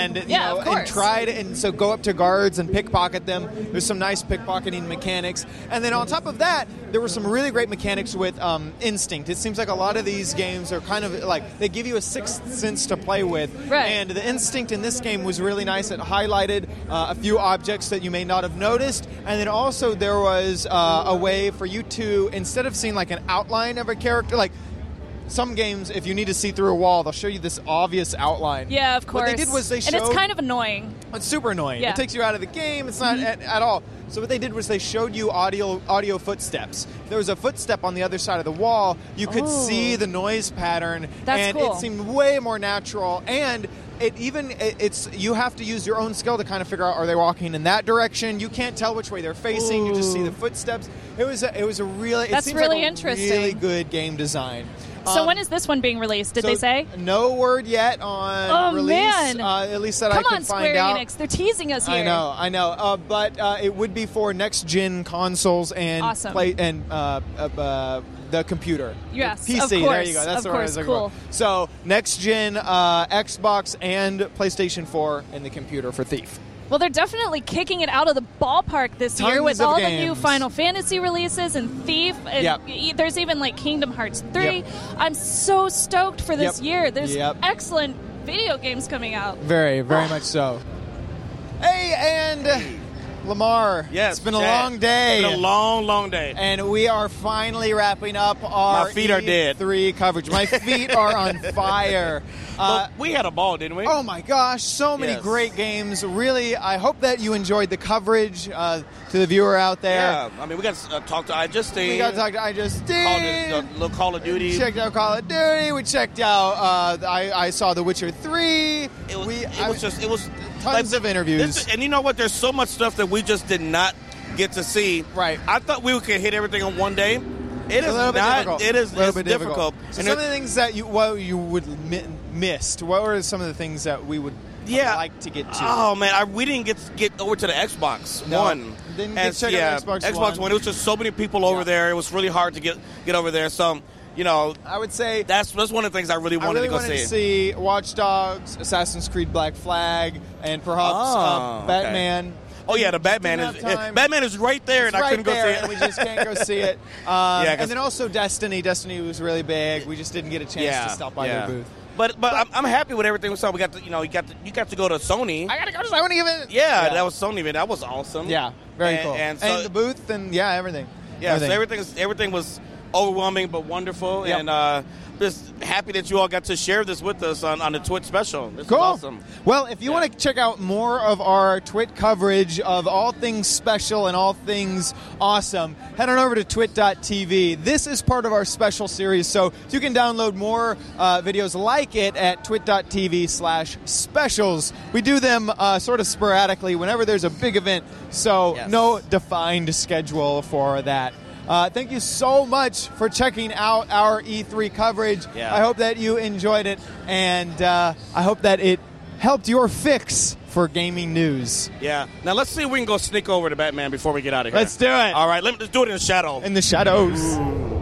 Speaker 4: and so go up to guards and pickpocket them. There's some nice pickpocketing mechanics, and then on top of that, there were some really great mechanics with instinct. It seems like a lot of these games are kind of like they give you a sixth sense to play with, and the instinct in this game was really nice. It highlighted a few objects that you may not have noticed, and then also there was a way for you to, instead of seeing like an outline of a character, like some games, if you need to see through a wall, they'll show you this obvious outline.
Speaker 3: Yeah, of course.
Speaker 4: What they did was they showed...
Speaker 3: And it's kind of annoying.
Speaker 4: It's super annoying.
Speaker 3: Yeah.
Speaker 4: It takes you out of the game. It's not at all. So what they did was they showed you audio footsteps. There was a footstep on the other side of the wall. You could see the noise pattern.
Speaker 3: That's cool.
Speaker 4: It seemed way more natural. And you have to use your own skill to kind of figure out, are they walking in that direction? You can't tell which way they're facing. You just see the footsteps. It was a really...
Speaker 3: That's really interesting.
Speaker 4: Really good game design.
Speaker 3: So when is this one being released? Did they say?
Speaker 4: No word yet on release.
Speaker 3: Man.
Speaker 4: At least that I could find out.
Speaker 3: Come on, Square Enix. They're teasing us here.
Speaker 4: I know. But it would be for next-gen consoles and the computer.
Speaker 3: Yes,
Speaker 4: PC.
Speaker 3: of course.
Speaker 4: There you go. That's the word I was looking for. So next-gen Xbox and PlayStation 4 and the computer for Thief.
Speaker 3: Well, they're definitely kicking it out of the ballpark this year with all the new Final Fantasy releases and Thief. And there's even like Kingdom Hearts 3. I'm so stoked for this year. There's excellent video games coming out.
Speaker 4: Very, very much so. Hey, and Lamar.
Speaker 5: Yes,
Speaker 4: it's been a long day.
Speaker 5: It's been a long, long day.
Speaker 4: And we are finally wrapping up our
Speaker 5: My feet are dead.
Speaker 4: E3 coverage. My feet are on fire.
Speaker 5: We had a ball, didn't we?
Speaker 4: Oh, my gosh. So many great games. Really, I hope that you enjoyed the coverage to the viewer out there.
Speaker 5: Yeah. I mean, we got to talk to iJustine.
Speaker 4: We got to talk to iJustine.
Speaker 5: Call of Duty.
Speaker 4: We checked out Call of Duty. We checked out, I saw The Witcher 3.
Speaker 5: It was
Speaker 4: tons of interviews.
Speaker 5: And you know what? There's so much stuff that we just did not get to see.
Speaker 4: Right.
Speaker 5: I thought we could hit everything on one day.
Speaker 4: It is not. Difficult.
Speaker 5: It is difficult.
Speaker 4: So some of the things that you would missed. What were some of the things that we would like to get to?
Speaker 5: Oh man, we didn't get over to the Xbox One.
Speaker 4: Didn't get to check out
Speaker 5: Xbox One. It was just so many people over there. It was really hard to get over there. So.
Speaker 4: I would say
Speaker 5: that's one of the things I really wanted to go see.
Speaker 4: I really wanted to see Watch Dogs, Assassin's Creed Black Flag, and perhaps Batman.
Speaker 5: Oh yeah, the Batman is right there, and I couldn't go see it.
Speaker 4: And we just can't go see it. And then also Destiny. Destiny was really big. We just didn't get a chance to stop by their booth.
Speaker 5: But I'm happy with everything we saw. We got to, you got to go to Sony.
Speaker 4: I got to go to Sony event.
Speaker 5: Yeah, that was Sony event. That was awesome.
Speaker 4: Yeah, very cool.
Speaker 5: And
Speaker 4: the booth and everything.
Speaker 5: Yeah, so everything was overwhelming but wonderful, and just happy that you all got to share this with us on the Twitch special. This is awesome.
Speaker 4: Well, if you want to check out more of our Twit coverage of all things special and all things awesome, head on over to twit.tv. This is part of our special series, so you can download more videos like it at twit.tv/specials. We do them sort of sporadically whenever there's a big event, so no defined schedule for that. Thank you so much for checking out our E3 coverage.
Speaker 5: Yeah.
Speaker 4: I hope that you enjoyed it, and I hope that it helped your fix for gaming news.
Speaker 5: Yeah. Now let's see if we can go sneak over to Batman before we get out of here.
Speaker 4: Let's do it.
Speaker 5: All right, let's do it in the shadow.
Speaker 4: In the shadows. Ooh.